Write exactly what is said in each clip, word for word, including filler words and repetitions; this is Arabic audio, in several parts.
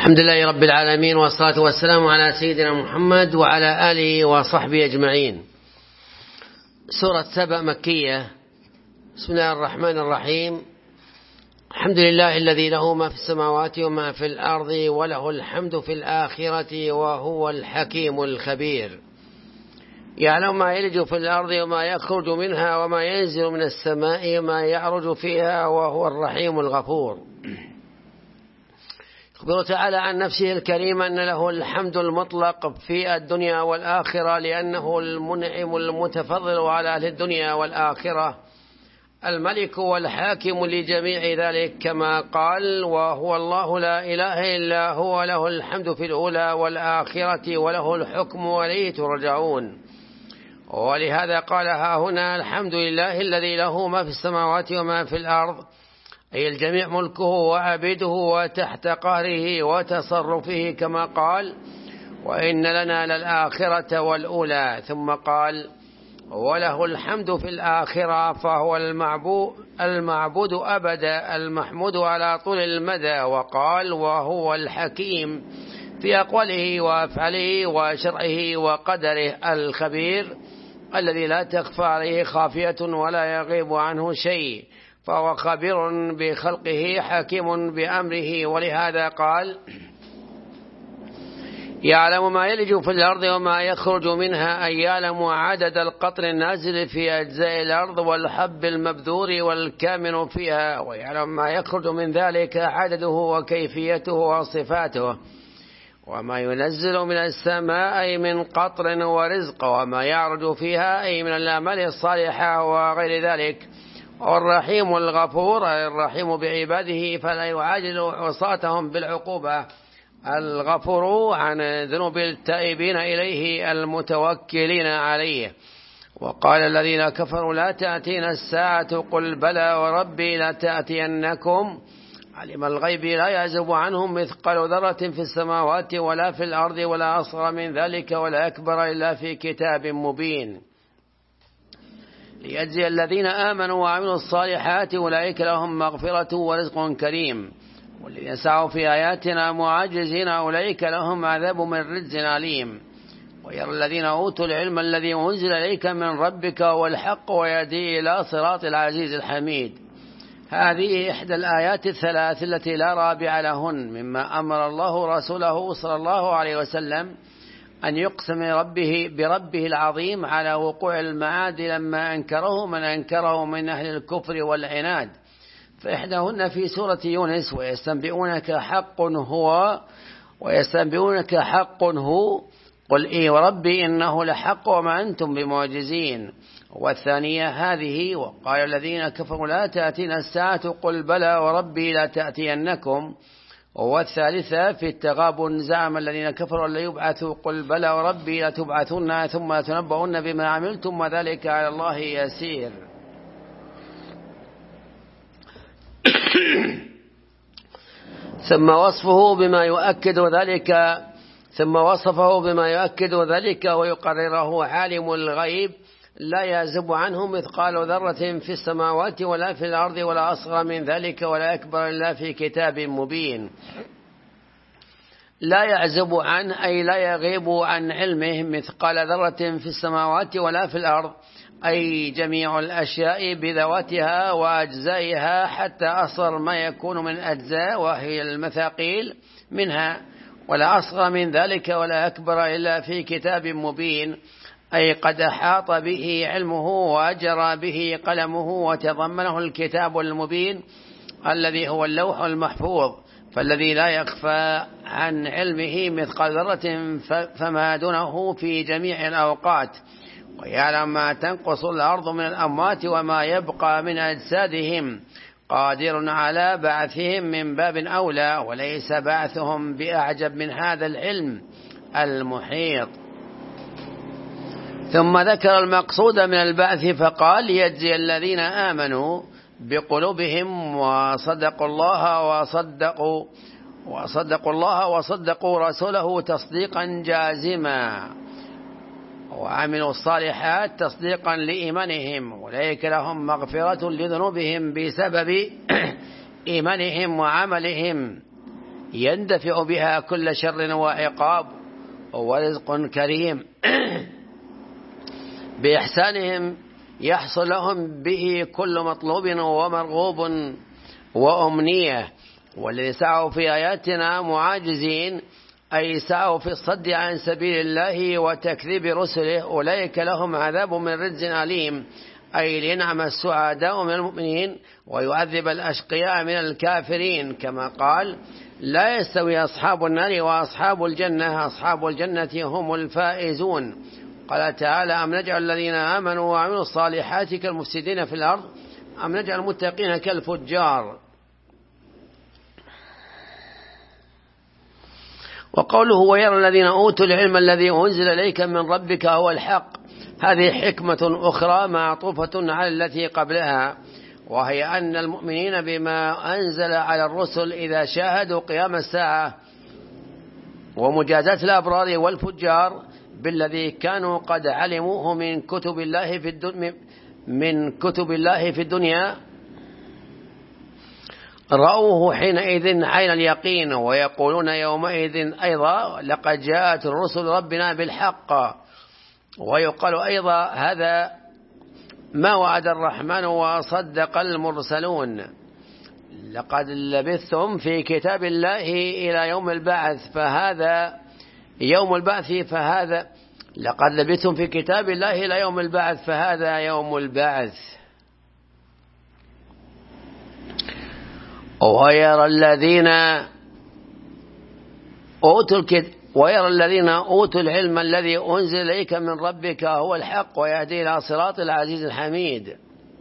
الحمد لله رب العالمين، والصلاة والسلام على سيدنا محمد وعلى آله وصحبه أجمعين. سورة سبأ مكية. بسم الله الرحمن الرحيم. الحمد لله الذي له ما في السماوات وما في الأرض وله الحمد في الآخرة وهو الحكيم الخبير. يعلم ما يلج في الأرض وما يخرج منها وما ينزل من السماء وما يعرج فيها وهو الرحيم الغفور. يخبر تعالى عن نفسه الكريم أن له الحمد المطلق في الدنيا والآخرة، لأنه المنعم المتفضل على أهل الدنيا والآخرة، الملك والحاكم لجميع ذلك، كما قال: وهو الله لا إله إلا هو له الحمد في الأولى والآخرة وله الحكم وإليه ترجعون. ولهذا قال ها هنا: الحمد لله الذي له ما في السماوات وما في الأرض، أي الجميع ملكه وعبيده وتحت قهره وتصرفه، كما قال: وإن لنا للآخرة والأولى. ثم قال: وله الحمد في الآخرة، فهو المعبود, المعبود أبدا، المحمود على طول المدى. وقال: وهو الحكيم في أقواله وأفعاله وشرعه وقدره، الخبير الذي لا تخفى عليه خافية ولا يغيب عنه شيء، فهو خبير بخلقه حكيم بأمره. ولهذا قال: يعلم ما يلج في الأرض وما يخرج منها، أي يعلم عدد القطر النازل في أجزاء الأرض والحب المبذور والكامن فيها، ويعلم ما يخرج من ذلك عدده وكيفيته وصفاته، وما ينزل من السماء أي من قطر ورزق، وما يعرج فيها أي من الأعمال الصالحة وغير ذلك. والرحيم الغفور، الرحيم بعباده فلا يعاجل عصاتهم بالعقوبة، الغفور عن ذنوب التائبين إليه المتوكلين عليه. وقال الذين كفروا: لا تأتينا الساعة، قل بلى وربي لتأتينكم. علم الغيب لا يعزب عنهم مثقال ذرة في السماوات ولا في الأرض ولا أصغر من ذلك ولا أكبر إلا في كتاب مبين، ليجزي الذين آمنوا وعملوا الصالحات، أولئك لهم مغفرة ورزق كريم. والذين سعوا في آياتنا معاجزين، أولئك لهم عذاب من رجز أليم. ويرى الذين أوتوا العلم الذي أنزل إليك من ربك والحق ويهدي إلى صراط العزيز الحميد. هذه إحدى الآيات الثلاث التي لا رابع لهن، مما أمر الله رسوله صلى الله عليه وسلم أن يقسم ربه بربه العظيم على وقوع المعاد لما أنكره من أنكره من أهل الكفر والعناد. فإحداهن في سورة يونس: ويستنبئونك حق هو ويستنبئونك حق هو قل إي وربي إنه لحق وما أنتم بمعجزين. والثانية هذه: وقال الذين كفروا: لا تأتينا الساعة، قل بلى وربي لا تأتينكم. والثالثة في التغابن: زعم الذين كفروا لا يبعثوا، قل بلى وربي لتبعثن ثم لتنبؤن بما عملتم وذلك على الله يسير. ثم وصفه بما يؤكد ذلك ثم وصفه بما يؤكد ذلك ويقرره: عالم الغيب لا يعزب عنه مثقال ذرة في السماوات ولا في الأرض ولا أصغر من ذلك ولا أكبر إلا في كتاب مبين. لا يعزب عنه أي لا يغيب عن علمه مثقال ذرة في السماوات ولا في الأرض، أي جميع الأشياء بذواتها وأجزائها حتى أصغر ما يكون من أجزاء وهي المثاقيل منها، ولا أصغر من ذلك ولا أكبر إلا في كتاب مبين، أي قد أحاط به علمه وأجرى به قلمه وتضمنه الكتاب المبين الذي هو اللوح المحفوظ، فالذي لا يخفى عن علمه مثقال ذرة فما دونه في جميع الأوقات. ويعلم ما تنقص الأرض من الأموات وما يبقى من أجسادهم، قادر على بعثهم من باب أولى، وليس بعثهم بأعجب من هذا العلم المحيط. ثم ذكر المقصود من البعث فقال: يجزي الذين آمنوا بقلوبهم وصدقوا الله وصدقوا وصدقوا الله وصدقوا رسوله تصديقا جازما، وعملوا الصالحات تصديقا لإيمانهم، أولئك لهم مغفرة لذنوبهم بسبب إيمانهم وعملهم. يندفع بها كل شر وعقاب ورزق كريم. بإحسانهم يحصل لهم به كل مطلوب ومرغوب وأمنية. والذي سعوا في آياتنا معاجزين أي سعوا في الصد عن سبيل الله وتكذيب رسله أولئك لهم عذاب من رجز أليم، أي لينعم السعداء من المؤمنين ويعذب الأشقياء من الكافرين، كما قال لا يستوي أصحاب النار وأصحاب الجنة أصحاب الجنة هم الفائزون. قال تعالى أم نجعل الذين آمنوا وعملوا الصالحات كالمفسدين في الأرض أم نجعل المتقين كالفجار. وقوله ويرى الذين أوتوا العلم الذي أنزل إليك من ربك هو الحق، هذه حكمة أخرى معطوفة على التي قبلها، وهي أن المؤمنين بما أنزل على الرسل إذا شاهدوا قيام الساعة ومجازات الأبرار والفجار بالذي كانوا قد علموه من كتب الله في الدنيا من كتب الله في الدنيا رأوه حينئذ عين اليقين، ويقولون يومئذ أيضا لقد جاءت رسل ربنا بالحق. ويقال أيضا هذا ما وعد الرحمن وصدق المرسلون. لقد لبثتم في كتاب الله إلى يوم البعث فهذا يوم البعث فهذا لقد لبثتم في كتاب الله إلى يوم البعث فهذا يوم البعث. ويرى الذين أوتوا الكتاب ويرى الذين أوتوا العلم الذي أنزل إليك من ربك هو الحق ويهدي إلى صراط العزيز الحميد.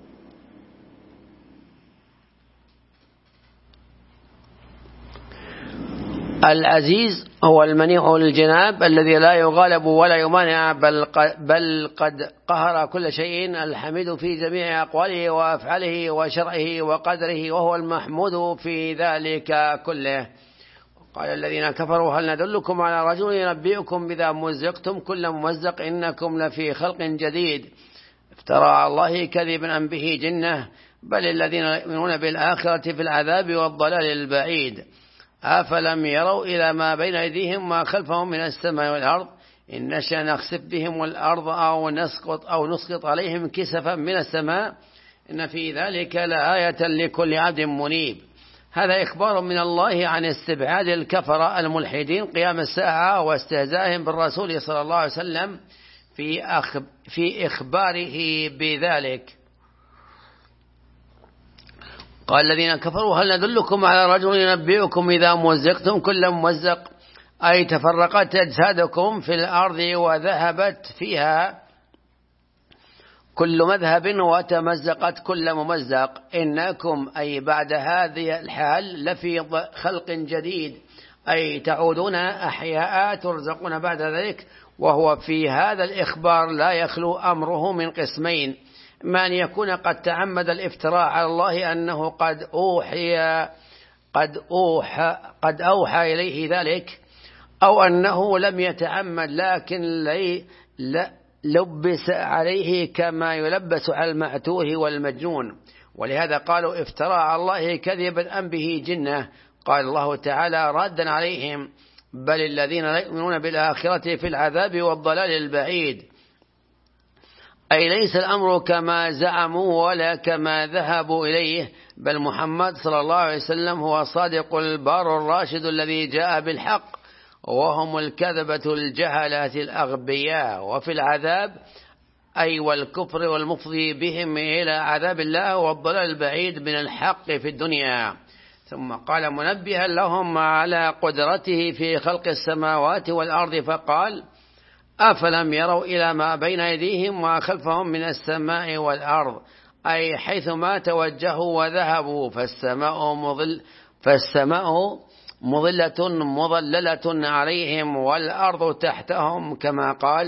العزيز هو المنيع للجناب الذي لا يغالب ولا يمانع بل بل قد قهر كل شيء، الحميد في جميع أقواله وأفعاله وشرعه وقدره، وهو المحمود في ذلك كله. قال الذين كفروا هل ندلكم على رجل ينبئكم بذا مزقتم كل ممزق إنكم لفي خلق جديد افترى على الله كذبا أم به جنة بل الذين يؤمنون بالآخرة في العذاب والضلال البعيد. أفلم يروا إلى ما بين أيديهم ما خلفهم من السماء والأرض إن نشأ نخسف بهم الأرض أو نسقط أو نسقط عليهم كسفا من السماء إن في ذلك لآية لكل عبد منيب. هذا إخبار من الله عن استبعاد الكفرة الملحدين قيام الساعة واستهزائهم بالرسول صلى الله عليه وسلم في في إخباره بذلك. قال الذين كفروا هل ندلكم على رجل ينبئكم إذا مزقتم كل ممزق أي تفرقت أجسادكم في الأرض وذهبت فيها كل مذهب وتمزقت كل ممزق إنكم أي بعد هذه الحال لفي خلق جديد أي تعودون أحياء ترزقون بعد ذلك. وهو في هذا الإخبار لا يخلو أمره من قسمين: ما أن يكون قد تعمد الافتراء على الله أنه قد أوحي قد أوحى قد أوحى إليه ذلك، أو أنه لم يتعمد لكن لي لا لبس عليه كما يلبس على المعتوه والمجنون. ولهذا قالوا افترى على الله كذبا أم به جنة. قال الله تعالى رادا عليهم: بل الذين لا يؤمنون بالآخرة في العذاب والضلال البعيد. أي ليس الأمر كما زعموا ولا كما ذهبوا إليه، بل محمد صلى الله عليه وسلم هو الصادق البار الراشد الذي جاء بالحق، وهم الكذبة الجهلة الأغبياء. وفي العذاب أي والكفر والمفضي بهم إلى عذاب الله والضلال البعيد من الحق في الدنيا. ثم قال منبها لهم على قدرته في خلق السماوات والأرض فقال: أفلم يروا إلى ما بين أيديهم وما خلفهم من السماء والأرض، أي حيثما توجهوا وذهبوا فالسماء مظل فالسماء مظلة مظللة عليهم والأرض تحتهم، كما قال: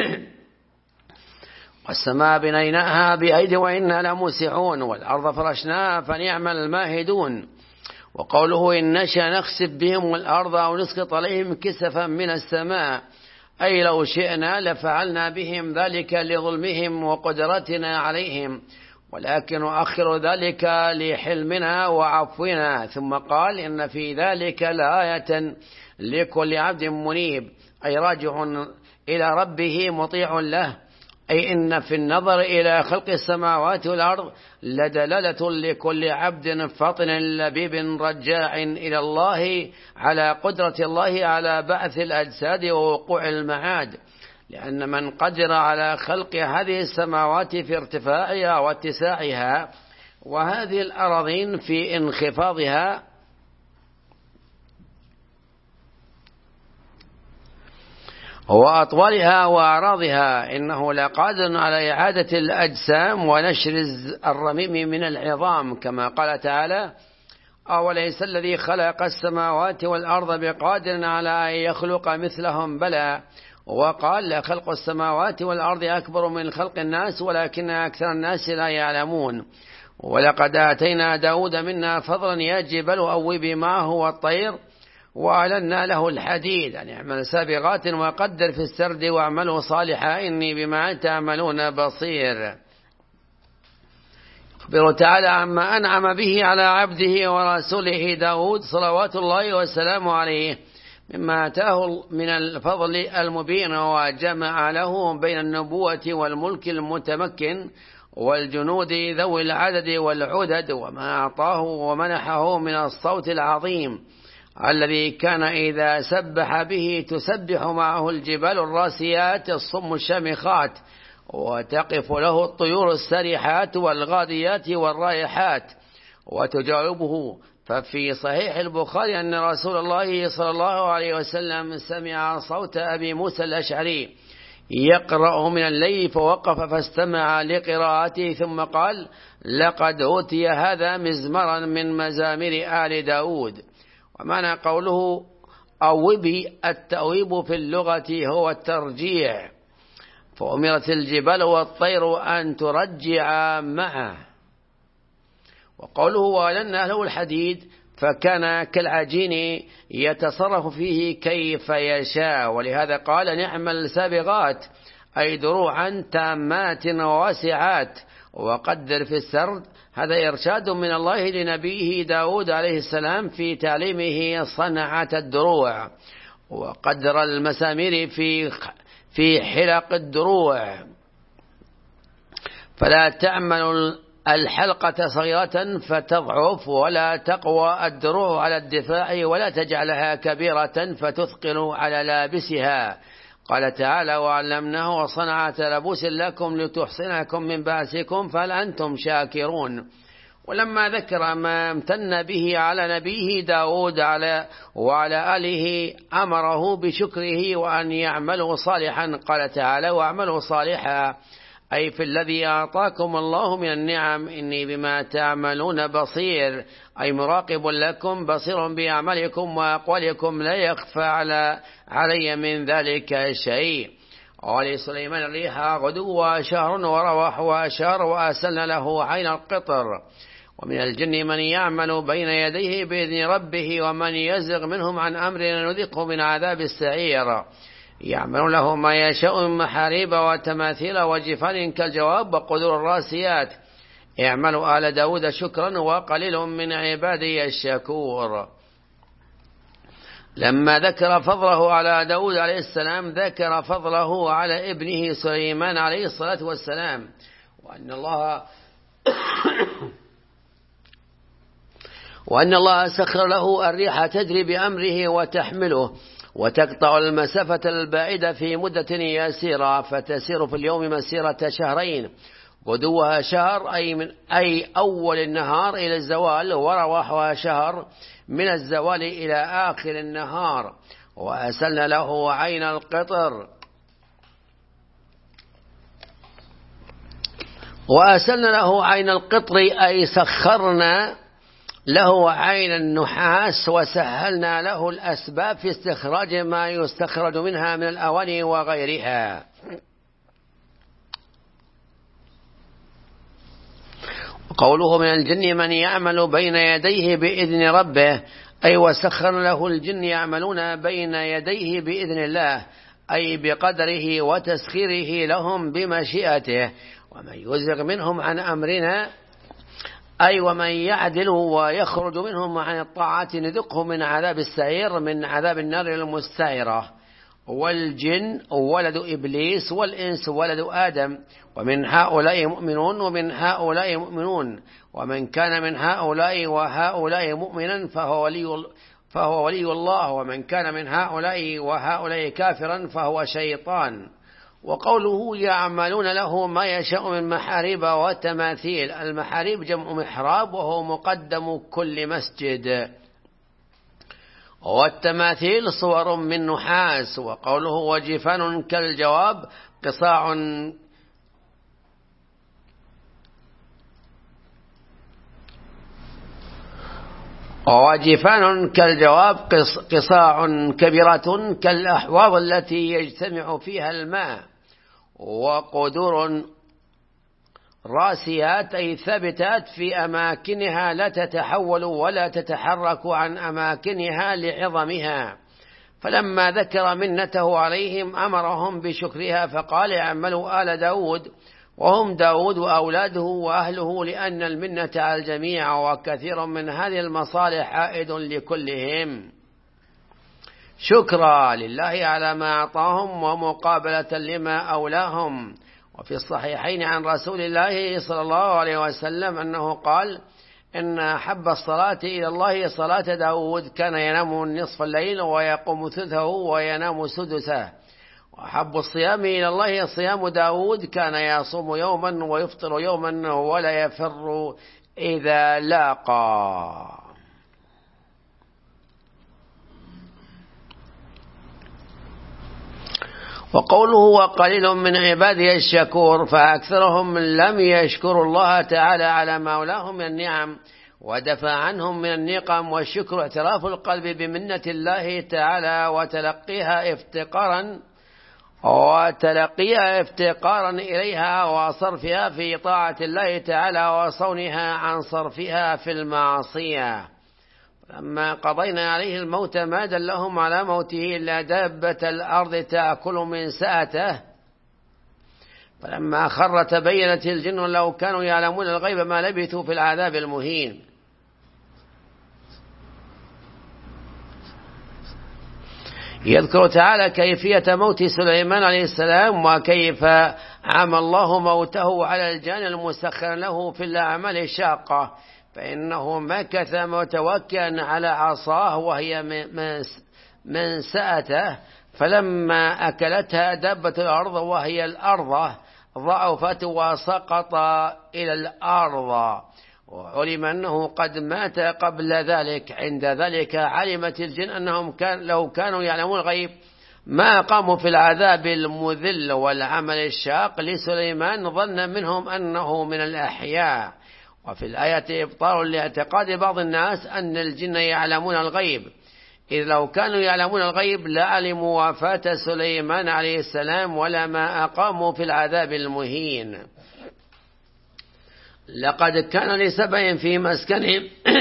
والسماء بنيناها بأيد وإنا لموسعون والأرض فرشناها فنعم الماهدون. وقوله إن نشأ نخسف بهم الأرض أو نسقط عليهم كسفا من السماء، أي لو شئنا لفعلنا بهم ذلك لظلمهم وقدرتنا عليهم. ولكن أؤخر ذلك لحلمنا وعفونا. ثم قال إن في ذلك لآية لكل عبد منيب، أي راجع إلى ربه مطيع له، أي إن في النظر إلى خلق السماوات والأرض لدلالة لكل عبد فطن لبيب رجاع إلى الله على قدرة الله على بعث الأجساد ووقوع المعاد، لأن من قدر على خلق هذه السماوات في ارتفاعها واتساعها، وهذه الأراضين في انخفاضها، وأطوالها وأعراضها، إنه لقادر على إعادة الأجسام ونشر الرميم من العظام، كما قال تعالى: أوليس الذي خلق السماوات والأرض بقادر على أن يخلق مثلهم؟ بلى. وقال: لخلق السماوات والأرض أكبر من خلق الناس ولكن أكثر الناس لا يعلمون. ولقد آتينا داود منا فضلا يا جبال أوبي معه والطير وأعلنا له الحديد، يعني اعمل سابغات وقدر في السرد واعملوا صالحا إني بما تعملون بصير. أخبر تعالى عما أنعم به على عبده ورسوله داود صلوات الله وسلامه عليه مما أتاه من الفضل المبين، وجمع له بين النبوة والملك المتمكن والجنود ذوي العدد والعدد، وما أعطاه ومنحه من الصوت العظيم الذي كان إذا سبح به تسبح معه الجبال الراسيات الصم الشامخات، وتقف له الطيور السريحات والغاديات والرايحات وتجاوبه. ففي صحيح البخاري أن رسول الله صلى الله عليه وسلم سمع صوت أبي موسى الأشعري يقرأ من الليل فوقف فاستمع لقراءته ثم قال: لقد أوتي هذا مزمرا من مزامير آل داود. ومعنى قوله أوبي، التأويب في اللغة هو الترجيع، فأمرت الجبال والطير أن ترجع معه. وقوله وأعلنا له الحديد، فكان كالعجين يتصرف فيه كيف يشاء، ولهذا قال: نعم السابغات، أي دروعا تامات وواسعات، وقدر في السرد. هذا إرشاد من الله لنبيه داود عليه السلام في تعليمه صنعة الدروع، وقدر المسامير في في حلق الدروع، فلا تعمل الحلقة صغيرة فتضعف، ولا تقوى الدروع على الدفاع، ولا تجعلها كبيرة فتثقل على لابسها. قال تعالى: وعلمناه وصنعة لبوس لكم لتحصنكم من بأسكم فهل أنتم شاكرون. ولما ذكر ما امتن به على نبيه داود على وعلى آله أمره بشكره وأن يعملوا صالحا. قال تعالى: واعملوا صالحا، أي في الذي أعطاكم الله من النعم إني بما تعملون بصير، أي مراقب لكم بصير بأعمالكم وأقوالكم لا يخفى على علي من ذلك شيء. ولسليمان الريح غدوها شهر ورواحها شهر وأسلنا له عين القطر. ومن الجن من يعمل بين يديه بإذن ربه ومن يزغ منهم عن أمرنا نذقه من عذاب السعير. يعمل له ما يشاء من محاريب وتماثيل وجفان كالجواب وقدور الراسيات. اعملوا آل داود شكرا وقليل من عبادي الشكور. لما ذكر فضله على داود عليه السلام ذكر فضله على ابنه سليمان عليه الصلاة والسلام، وأن الله وأن الله سخر له الريح تجري بأمره وتحمله وتقطع المسافة البعيدة في مدة يسيرة، فتسير في اليوم مسيرة شهرين، غدوها شهر أي من أي أول النهار إلى الزوال، ورواحها شهر من الزوال إلى آخر النهار. وأسلنا له عين القطر وأسلنا له عين القطر أي سخرنا له عين النحاس وسهلنا له الأسباب في استخراج ما يستخرج منها من الأواني وغيرها. قوله من الجن من يعمل بين يديه بإذن ربه، أي وسخر له الجن يعملون بين يديه بإذن الله، أي بقدره وتسخيره لهم بمشيئته. ومن يزغ منهم عن أمرنا أي ومن يعدل ويخرج منهم عن الطاعات نذقه من عذاب السعير، من عذاب النار المستعرة. والجن ولد إبليس والإنس ولد آدم، ومن هؤلاء مؤمنون ومن هؤلاء مؤمنون، ومن كان من هؤلاء وهؤلاء مؤمنا فهو ولي فهو ولي الله، ومن كان من هؤلاء وهؤلاء كافرا فهو شيطان. وقوله يعملون له ما يشاء من محاريب وتماثيل. المحاريب جمع محراب وهو مقدم كل مسجد، والتماثيل صور من نحاس. وقوله وجفان كالجواب قصاع وجفان كالجواب قصاع كبيرة كالأحواض التي يجتمع فيها الماء. وقدور راسيات أي ثبتات في أماكنها لا تتحول ولا تتحرك عن أماكنها لعظمها. فلما ذكر منته عليهم أمرهم بشكرها فقال اعملوا آل داود، وهم داود وأولاده وأهله، لأن المنة على الجميع، وكثير من هذه المصالح عائد لكلهم. شكرا لله على ما أعطاهم ومقابلة لما أولاهم. وفي الصحيحين عن رسول الله صلى الله عليه وسلم أنه قال إن أحب الصلاة إلى الله صلاة داود، كان ينام نصف الليل ويقوم ثلثه وينام سدسه. وأحب الصيام إلى الله صيام داود، كان يصوم يوما ويفطر يوما ولا يفر إذا لاقى. وقوله وقليل من عبادي الشكور، فأكثرهم لم يشكروا الله تعالى على ما أولاهم من النعم ودفع عنهم من النقم. والشكر اعتراف القلب بمنة الله تعالى وتلقيها افتقارا وتلقيها افتقارا إليها وصرفها في طاعة الله تعالى وصونها عن صرفها في المعصية. لما قضينا عليه الموت ما دلهم على موته إلا دابة الأرض تأكل من سأته. فلما خر تبينت الجن لو كانوا يعلمون الغيب ما لبثوا في العذاب المهين. يذكر تعالى كيفية موت سليمان عليه السلام، وكيف عمى الله موته على الجان المسخر له في الأعمال الشاقة، فإنه مكث متوكئا على عصاه وهي من سأته، فلما أكلتها دابة الأرض وهي الأرض ضعفت وسقط إلى الأرض. وعلم أنه قد مات قبل ذلك. عند ذلك علمت الجن أنهم كان لو كانوا يعلمون الغيب ما قاموا في العذاب المذل والعمل الشاق لسليمان، ظن منهم أنه من الأحياء. وفي الآية إبطال لاعتقاد بعض الناس أن الجن يعلمون الغيب، إذ لو كانوا يعلمون الغيب لعلموا وفاة سليمان عليه السلام ولما أقاموا في العذاب المهين. لقد كان لسبأ في مسكنهم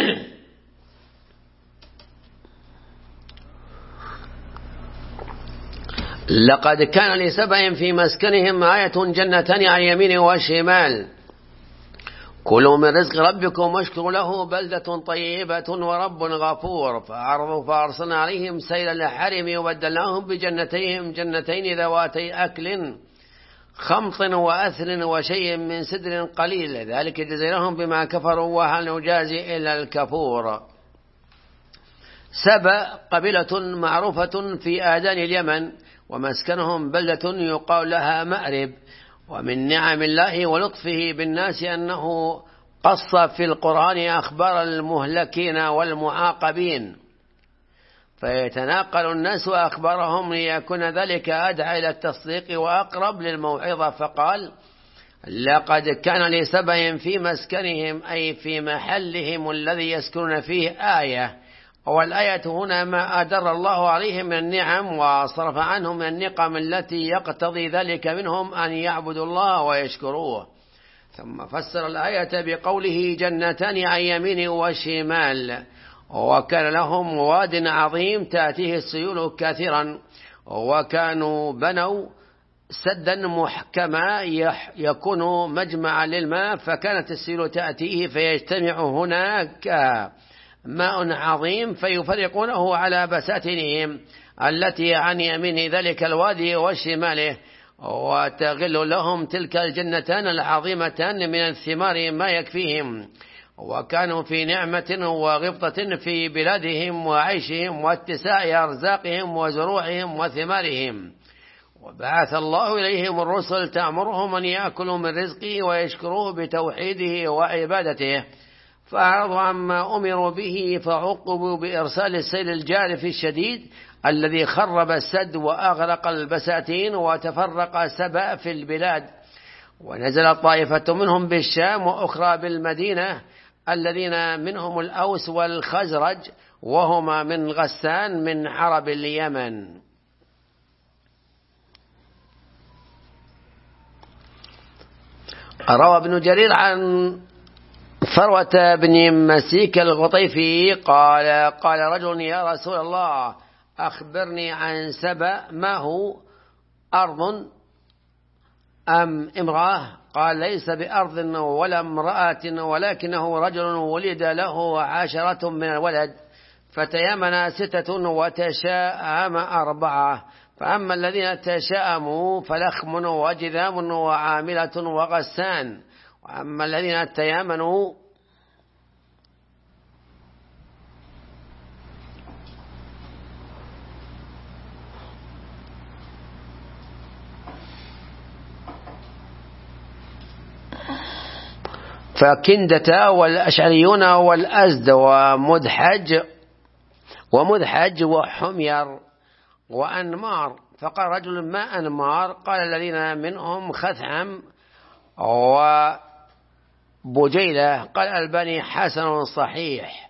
لقد كان لسبأ في مسكنهم آية جنتان عن يمين وشمال كلوا من رزق ربكم واشكروا له بلدة طيبة ورب غفور. فأعرضوا فأرسلنا عليهم سيل الحرم وبدلناهم بجنتيهم جنتين ذواتي أكل خمط وأثل وشيء من سدر قليل، ذلك جزيناهم بما كفروا وهل نجازي إلا الكفور. سبأ قبيلة معروفة في آذان اليمن، ومسكنهم بلدة يقال لها مأرب. ومن نعم الله ولطفه بالناس أنه قص في القرآن أخبار المهلكين والمعاقبين، فيتناقل الناس أخبارهم ليكون ذلك أدعى إلى التصديق وأقرب للموعظة. فقال لقد كان لسبأ في مسكنهم أي في محلهم الذي يسكنون فيه آية. والآية هنا ما أدر الله عليهم من النعم وصرف عنهم من النقم التي يقتضي ذلك منهم أن يعبدوا الله ويشكروه. ثم فسر الآية بقوله جنتان عن يمين وشمال، وكان لهم واد عظيم تأتيه السيول كثيرا، وكانوا بنوا سدا محكما يكون مجمعا للماء، فكانت السيول تأتيه فيجتمع هناك ماء عظيم فيفرقونه على بساتينهم التي عن يمين ذلك الوادي وشماله، وتغل لهم تلك الجنتان العظيمتان من الثمار ما يكفيهم، وكانوا في نعمة وغبطة في بلادهم وعيشهم واتساع أرزاقهم وزروعهم وثمارهم. وبعث الله إليهم الرسل تأمرهم أن يأكلوا من رزقه ويشكروه بتوحيده وعبادته، فأعرضوا عما أمروا به فعقبوا بإرسال السيل الجارف الشديد الذي خرب السد وأغرق البساتين وتفرق سبأ في البلاد. ونزل طائفة منهم بالشام وأخرى بالمدينة، الذين منهم الأوس والخزرج وهما من غسان من عرب اليمن. روى ابن جرير عن فروة بن مسيك الغطيفي قال قال رجل يا رسول الله أخبرني عن سبأ، ما هو أرض أم امرأة؟ قال ليس بأرض ولا امرأة، ولكنه رجل ولد له عشرة من الولد، فتيمن ستة وتشاءم أربعة، فأما الذين تشاءموا فلخم وجذام وعاملة وغسان، وأما الذين تيامنوا فكندة والأشعريون والأزد ومدحج ومدحج وحمير وأنمار. فقال رجل ما أنمار؟ قال الذين منهم خثعم وبجيلة. قال الباني حسن صحيح.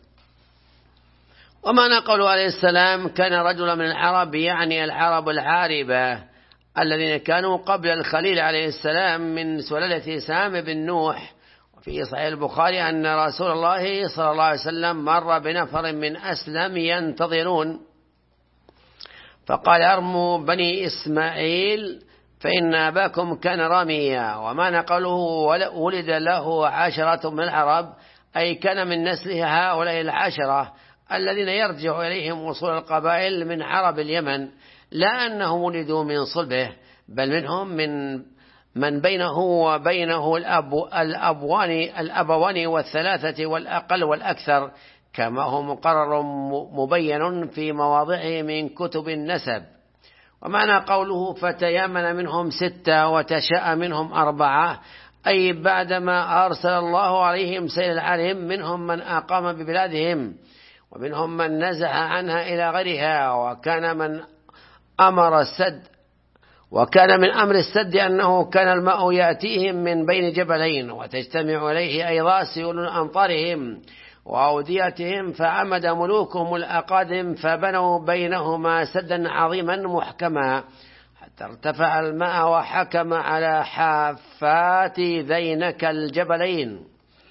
ومعنى قوله عليه السلام كان رجل من العرب، يعني العرب العاربة الذين كانوا قبل الخليل عليه السلام من سلالة سام بن نوح. وفي صحيح البخاري أن رسول الله صلى الله عليه وسلم مر بنفر من أسلم ينتظرون، فقال ارموا بني إسماعيل فإن أباكم كان راميا. ومعنى قوله ولد له عشرة من العرب، أي كان من نسله هؤلاء العشرة الذين يرجع إليهم وصول القبائل من عرب اليمن، لا أنهم ولدوا من صلبه، بل منهم من من بينه وبينه الأب الأبوان الأبوان والثلاثة والأقل والأكثر، كما هو مقرر مبين في مواضعه من كتب النسب. ومعنى قوله فتيامن منهم ستة وتشاء منهم أربعة، أي بعدما أرسل الله عليهم سيل العلم منهم من أقام ببلادهم، ومنهم من نزح عنها إلى غيرها. وكان من أمر السد وكان من أمر السد أنه كان الماء يأتيهم من بين جبلين، وتجتمع إليه أيضا سيول أمطارهم وأوديتهم، فعمد ملوكهم الأقادم فبنوا بينهما سدا عظيما محكما حتى ارتفع الماء وحكم على حافات ذينك الجبلين،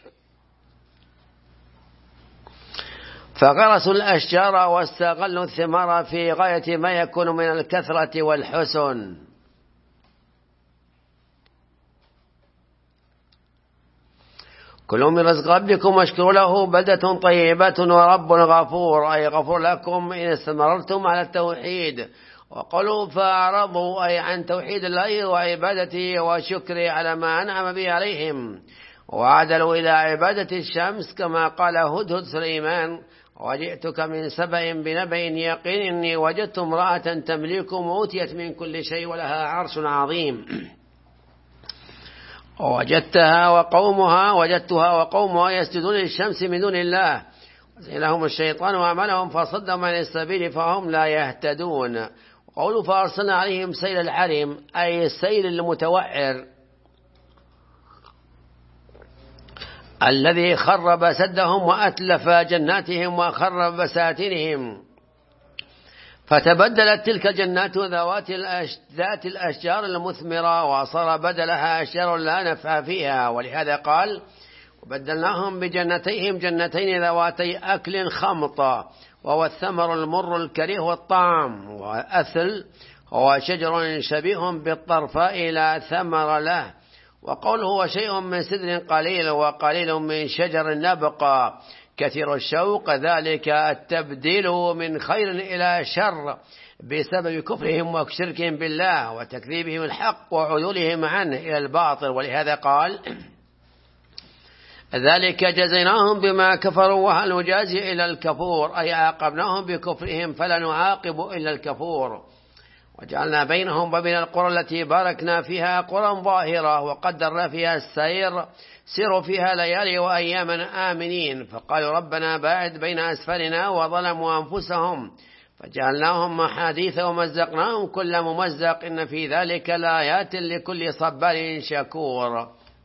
فغرسوا الأشجار واستغلوا الثمار في غاية ما يكون من الكثرة والحسن. كلوا من رزق ربكم واشكروا له بلدة طيبة ورب غفور، أي غفور لكم إن استمررتم على التوحيد. وقالوا فأعرضوا أي عن توحيد الله وعبادته وشكره على ما أنعم به عليهم، وعدلوا إلى عبادة الشمس كما قال هدهد سليمان وجئتك من سبأ بنبأ يقين إني وجدت امرأة تملكهم وأوتيت من كل شيء ولها عرش عظيم. وجدتها وقومها وجدتها وقومها يسجدون للشمس من دون الله، وزين لهم الشيطان وأعمالهم فصدهم عن السبيل فهم لا يهتدون. وقولوا فأرسلنا عليهم سيل العرم، أي السيل المتوعر الذي خرب سدهم وأتلف جناتهم وخرب بساتينهم، فتبدلت تلك الجنات ذات الأشجار المثمرة وصار بدلها أشجار لا نفع فيها. ولهذا قال وبدلناهم بجنتيهم جنتين ذواتي أكل خمط، وهو الثمر المر الكريه والطعم، وأثل هو شجر شبيه بالطرفاء لا ثمر له. وقوله هو شيء من سدر قليل وقليل من شجر نبقى كثير الشوق، ذلك التبديل من خير إلى شر بسبب كفرهم وشركهم بالله وتكذيبهم الحق وعدولهم عنه إلى الباطل. ولهذا قال ذلك جزيناهم بما كفروا وهل نجازي إلى الكفور، أي عاقبناهم بكفرهم فلا نعاقب إلا الكفور. وجعلنا بينهم وبين القرى التي باركنا فيها قرى ظاهرة وقدرنا فيها السير سيروا فيها ليالي وأياما آمنين، فقالوا ربنا باعد بين أسفلنا وظلموا أنفسهم فجعلناهم محاديث ومزقناهم كل ممزق إن في ذلك لآيات لكل صبار شكور.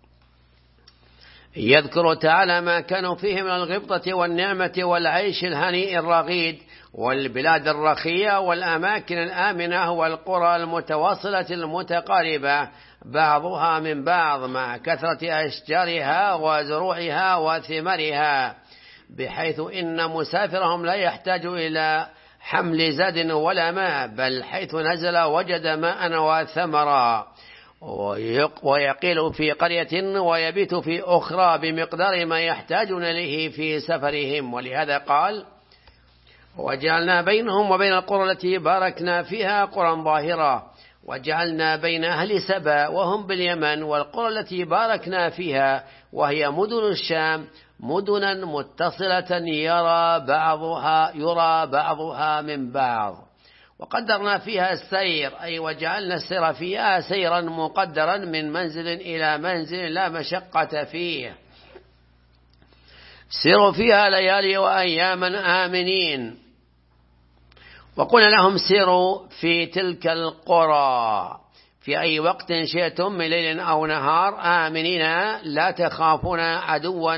يذكر تعالى ما كانوا فيه من الغبطة والنعمة والعيش الهنيء الرغيد والبلاد الرخية والأماكن الآمنة والقرى المتواصلة المتقاربة بعضها من بعض مع كثرة أشجارها وزروعها وثمارها، بحيث إن مسافرهم لا يحتاج إلى حمل زاد ولا ماء، بل حيث نزل وجد ماء وثمرا، ويقيل في قرية ويبيت في أخرى بمقدار ما يحتاجون إليه في سفرهم. ولهذا قال وجعلنا بينهم وبين القرى التي باركنا فيها قرى ظاهرة، وجعلنا بين أهل سبا وهم باليمن والقرى التي باركنا فيها وهي مدن الشام مدنا متصلة يرى بعضها يرى بعضها من بعض، وقدرنا فيها السير أي وجعلنا السير فيها سيرا مقدرا من منزل إلى منزل لا مشقة فيه، سيروا فيها ليالي وأياما آمنين. وقلنا لهم سيروا في تلك القرى في أي وقت شئتم من ليل أو نهار آمنين لا تخافون عدوا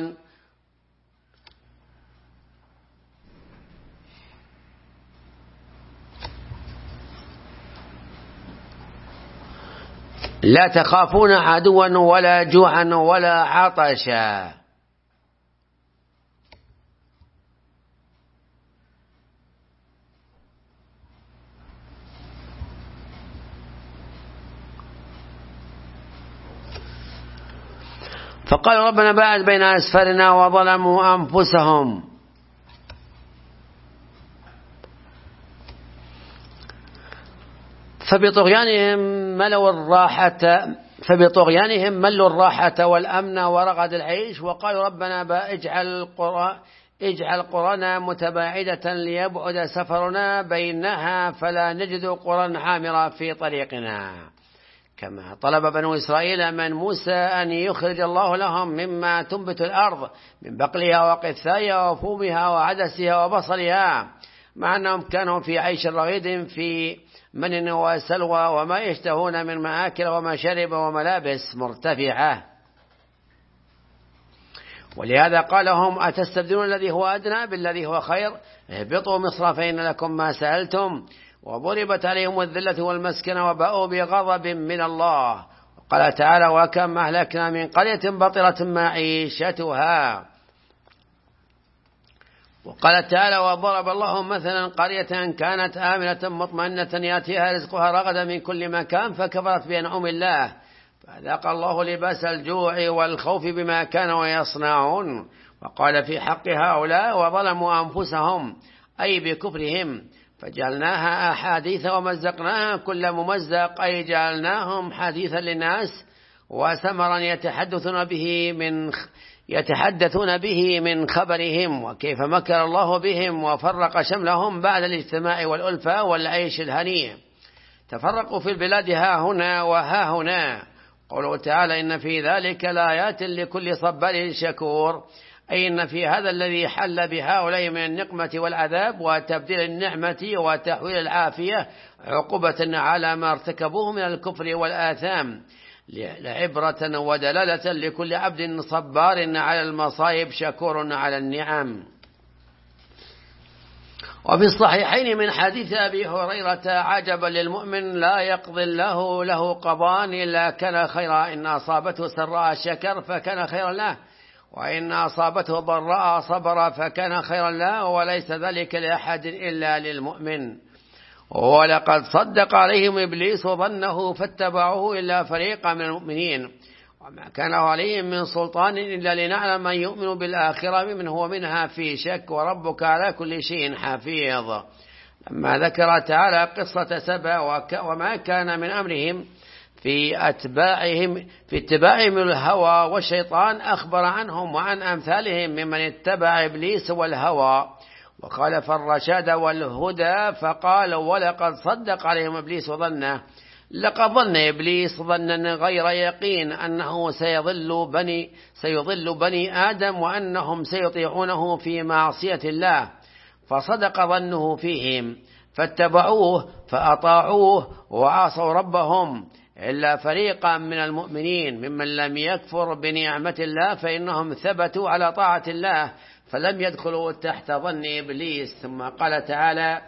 لا تخافون عدوا ولا جوعا ولا عطشا. فقالوا ربنا باعد بين أسفارنا وظلموا أنفسهم فبطغيانهم ملوا الراحة فبطغيانهم ملوا الراحة والأمن ورغد العيش، وقالوا ربنا اجعل قرى اجعل قرانا متباعدة ليبعد سفرنا بينها فلا نجد قرى عامرة في طريقنا، كما طلب بنو إسرائيل من موسى أن يخرج الله لهم مما تنبت الأرض من بقلها وقثائها وفومها وعدسها وبصلها، مع أنهم كانوا في عيش رغيد في من وسلوى وما يشتهون من مآكل ومشارب وملابس مرتفعة. ولهذا قال لهم أتستبدلون الذي هو أدنى بالذي هو خير اهبطوا مصر فإن لكم ما سألتم وضربت عليهم الذلة والمسكنة وباءوا بغضب من الله. وقال تعالى وكم أهلكنا من قرية بطرت معيشتها. وقال تعالى وضرب الله مثلا قرية كانت آمنة مطمئنة يأتيها رزقها رغدا من كل مكان فكفرت بأنعم الله فأذاق الله لباس الجوع والخوف بما كانوا يصنعون. وقال في حق هؤلاء وظلموا أنفسهم أي بكفرهم فجعلناها أحاديث ومزقناها كل ممزق أي جعلناهم حديثا للناس وثمرا يتحدثون به من يتحدثون به من خبرهم وكيف مكر الله بهم وفرق شملهم بعد الاجتماع والألفة والعيش الهنيء. تفرقوا في البلاد ها هنا وها هنا. قوله تعالى إن في ذلك لآيات لكل صبار شكور أي إن في هذا الذي حل بهؤلاء من النقمة والعذاب وتبديل النعمة وتحويل العافية عقوبة على ما ارتكبوه من الكفر والآثام لعبرة ودلالة لكل عبد صبار على المصائب شكور على النعم. وفي الصحيحين من حديث أبي هريرة عجبا للمؤمن لا يقضي الله له قضاء إلا كان خيرا إن أصابته سراء شكر فكان خيرا له وإن أصابته ضراء صبر فكان خيرا له وليس ذلك لأحد إلا للمؤمن. ولقد صدق عليهم إبليس ظنه فاتبعوه إلا فريقا من المؤمنين وما كان عليهم من سلطان إلا لنعلم من يؤمن بالآخرة ممن هو منها في شك وربك على كل شيء حفيظ. لما ذكر تعالى قصة سبأ وما كان من أمرهم في أتباعهم في اتباعهم الهوى والشيطان أخبر عنهم وعن أمثالهم ممن اتبع إبليس والهوى وخالف الرشاد والهدى فقال ولقد صدق عليهم إبليس ظنه. لقد ظن إبليس ظنا غير يقين أنه سيضل بني سيضل بني آدم وأنهم سيطيعونه في معصية الله فصدق ظنه فيهم فاتبعوه فأطاعوه وعاصوا ربهم إلا فريقا من المؤمنين ممن لم يكفر بنعمة الله فإنهم ثبتوا على طاعة الله فلم يدخلوا تحت ظن إبليس. ثم قال تعالى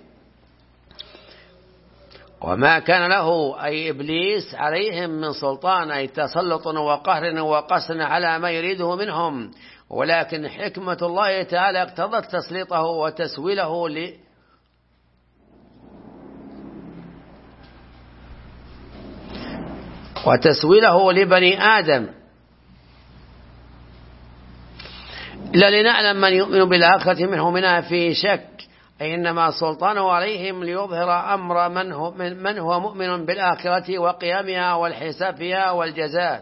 وما كان له أي إبليس عليهم من سلطان أي تسلط وقهر وقسن على ما يريده منهم ولكن حكمة الله تعالى اقتضت تسليطه وتسويله ل وتسويله لبني آدم إلا لنعلم من يؤمن بالآخرة منه منها في شك أي إنما سلطانه عليهم ليظهر أمر من هو, من هو مؤمن بالآخرة وقيامها والحساب فيها والجزاء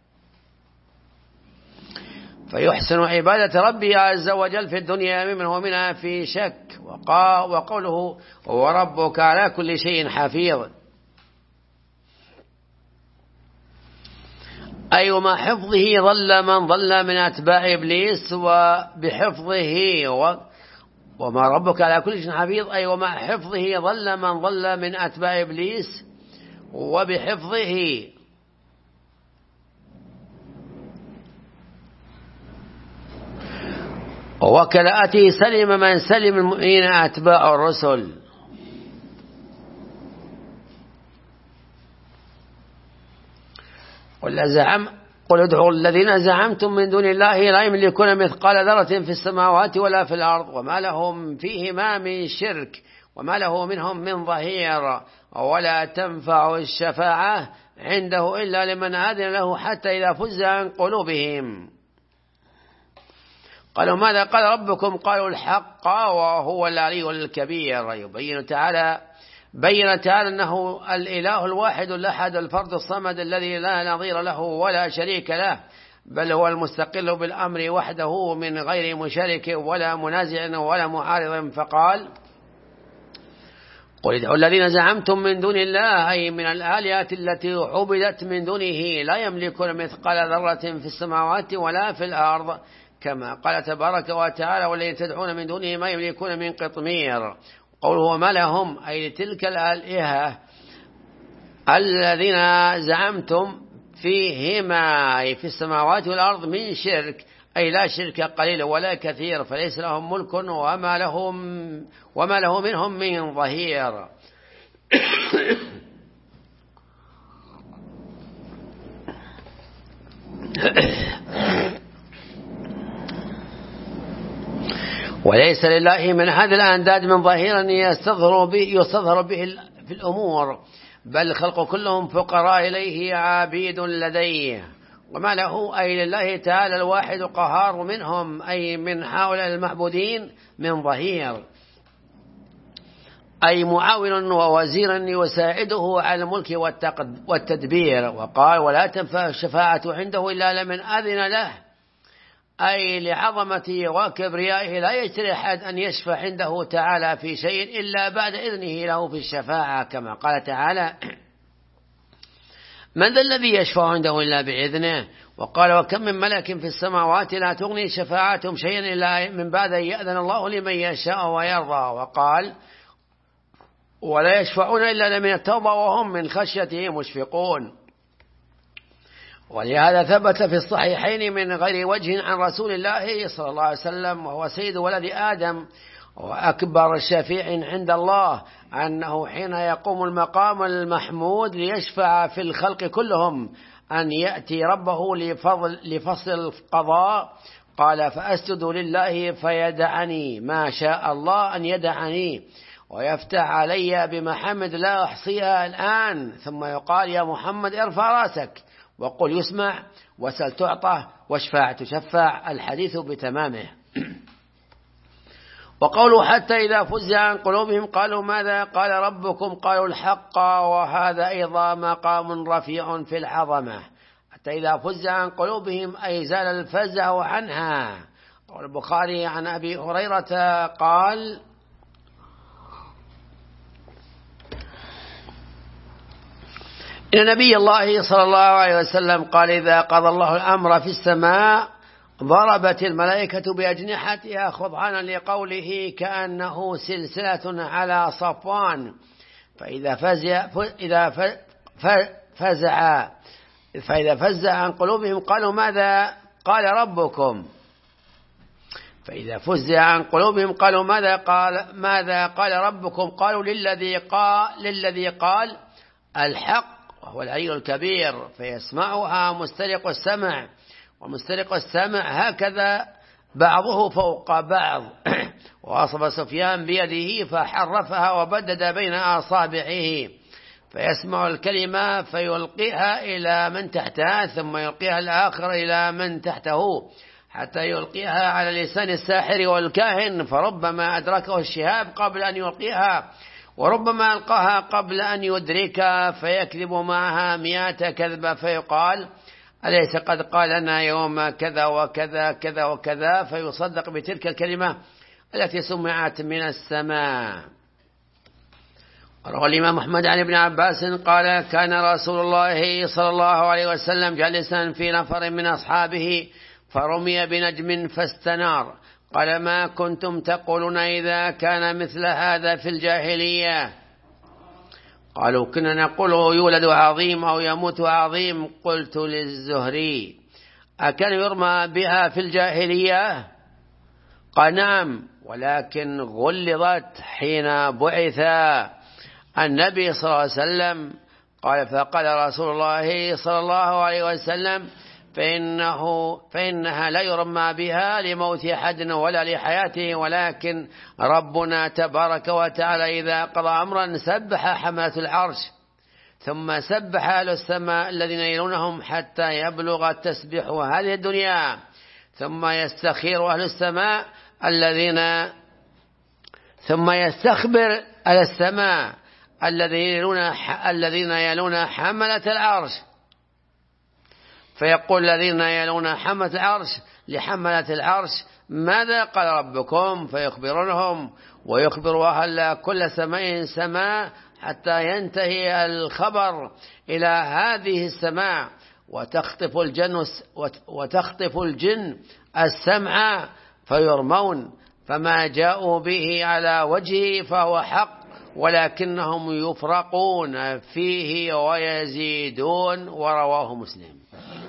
فيحسن عبادة ربه عز وجل في الدنيا ممن هو منها في شك وقوله وربك على كل شيء حفيظ أي وما حفظه ظل من ظل من أتباع إبليس وبحفظه و وما ربك على كل شيء حفيظ أي وما حفظه ظل من ظل من أتباع إبليس وبحفظه وكلاءته سلم من سلم المؤمنين أتباع الرسل. قل زعم قل ادعوا الذين زعمتم من دون الله لا يملكون مثقال ذرة في السماوات ولا في الأرض وما لهم فيهما من شرك وما له منهم من ظهير ولا تنفع الشفاعة عنده إلا لمن أذن له حتى إذا فزع عن قلوبهم قالوا ماذا قال ربكم قالوا الحق وهو العلي الكبير. يبين تعالى بين تعالى أنه الإله الواحد الأحد الفرد الصمد الذي لا نظير له ولا شريك له بل هو المستقل بالأمر وحده من غير مشارك ولا منازع ولا معارض. فقال قل ادعوا الذين زعمتم من دون الله أي من الآلهة التي عبدت من دونه لا يملكون مثقال ذرة في السماوات ولا في الأرض كما قال تبارك وتعالى والذين تدعون من دونه ما يملكون من قطمير. قوله ما لهم أي لتلك الآلهة الذين زعمتم فيهما أي في السماوات والأرض من شرك أي لا شرك قليل ولا كثير فليس لهم ملك وما لهم وما له منهم من ظهير. وليس لله من هذه الأنداد من ظهير يستظهر به يستظهر به في الأمور بل الخلق كلهم فقراء إليه عبيد لديه. وما له أي لله تعالى الواحد قهار منهم أي من هؤلاء المعبودين من ظهير أي معاون ووزيرا يساعده على الملك والتدبير. وقال ولا تنفع الشفاعة عنده إلا لمن أذن له أي لعظمته وكبريائه لا يجري أحد أن يشفع عنده تعالى في شيء إلا بعد إذنه له في الشفاعة كما قال تعالى من ذا الذي يشفع عنده إلا بإذنه. وقال وكم من ملك في السماوات لا تغني شفاعتهم شيئا إلا من بعد أن يأذن الله لمن يشاء ويرضى. وقال ولا يشفعون إلا لمن ارتضى وهم من خشيته مشفقون. ولهذا ثبت في الصحيحين من غير وجه عن رسول الله صلى الله عليه وسلم وهو سيد ولد آدم وأكبر الشفيع عند الله أنه حين يقوم المقام المحمود ليشفع في الخلق كلهم أن يأتي ربه لفضل لفصل القضاء قال فأسجد لله فيدعني ما شاء الله أن يدعني ويفتح علي بمحمد لا أحصيها الآن، ثم يقال يا محمد ارفع راسك وقل يسمع، وسل تعطى، واشفع تشفع، الحديث بتمامه. وقوله حتى إذا فزع عن قلوبهم قالوا ماذا قال ربكم قالوا الحق، وهذا أيضا مقام رفيع في العظمة. حتى إذا فزع عن قلوبهم أي زال الفزع عنها. والبخاري عن أبي هريرة قال إن نبي الله صلى الله عليه وسلم قال إذا قضى الله الأمر في السماء ضربت الملائكة بأجنحتها خضعانا لقوله كأنه سلسلة على صفوان، فإذا فزع إذا فزع فإذا فزع عن قلوبهم قالوا ماذا قال ربكم، فإذا فزع عن قلوبهم قالوا ماذا قال ماذا قال ربكم قالوا للذي قال للذي قال الحق وهو العلي الكبير، فيسمعها مسترق السمع، ومسترق السمع هكذا بعضه فوق بعض. وأصب سفيان بيده فحرفها وبدد بين أصابعه، فيسمع الكلمة فيلقيها إلى من تحتها، ثم يلقيها الآخر إلى من تحته، حتى يلقيها على لسان الساحر والكاهن، فربما أدركه الشهاب قبل أن يلقيها، وربما ألقاها قبل أن يدرك، فيكذب معها مئة كذبة، فيقال أليس قد قال لنا يوم كذا وكذا كذا وكذا، فيصدق بتلك الكلمة التي سمعت من السماء. روى الإمام أحمد عن ابن عباس قال كان رسول الله صلى الله عليه وسلم جالسا في نفر من أصحابه فرمي بنجم فاستنار، قال ما كنتم تقولون إذا كان مثل هذا في الجاهلية؟ قالوا كنا نقول يولد عظيم أو يموت عظيم. قلت للزهري أكان يرمى بها في الجاهلية؟ قال نعم، ولكن غلظت حين بعث النبي صلى الله عليه وسلم. قال فقال رسول الله صلى الله عليه وسلم فإنه فإنها لا يرمى بها لموت أحد ولا لحياته، ولكن ربنا تبارك وتعالى إذا قضى أمرا سبح حملة العرش، ثم سبح أهل السماء الذين يلونهم حتى يبلغ التسبيح هذه الدنيا، ثم يستخير أهل السماء الذين ثم يستخبر أهل السماء الذين يلون الذين يلون حملة العرش، فيقول الذين يلون حملة العرش لحملة العرش ماذا قال ربكم؟ فيخبرونهم، ويخبر أهل كل سماء سماء حتى ينتهي الخبر إلى هذه السماء، وتخطف الجن وتخطف الجن السمع فيرمون، فما جاءوا به على وجهه فهو حق، ولكنهم يفرقون فيه ويزيدون. ورواه مسلم.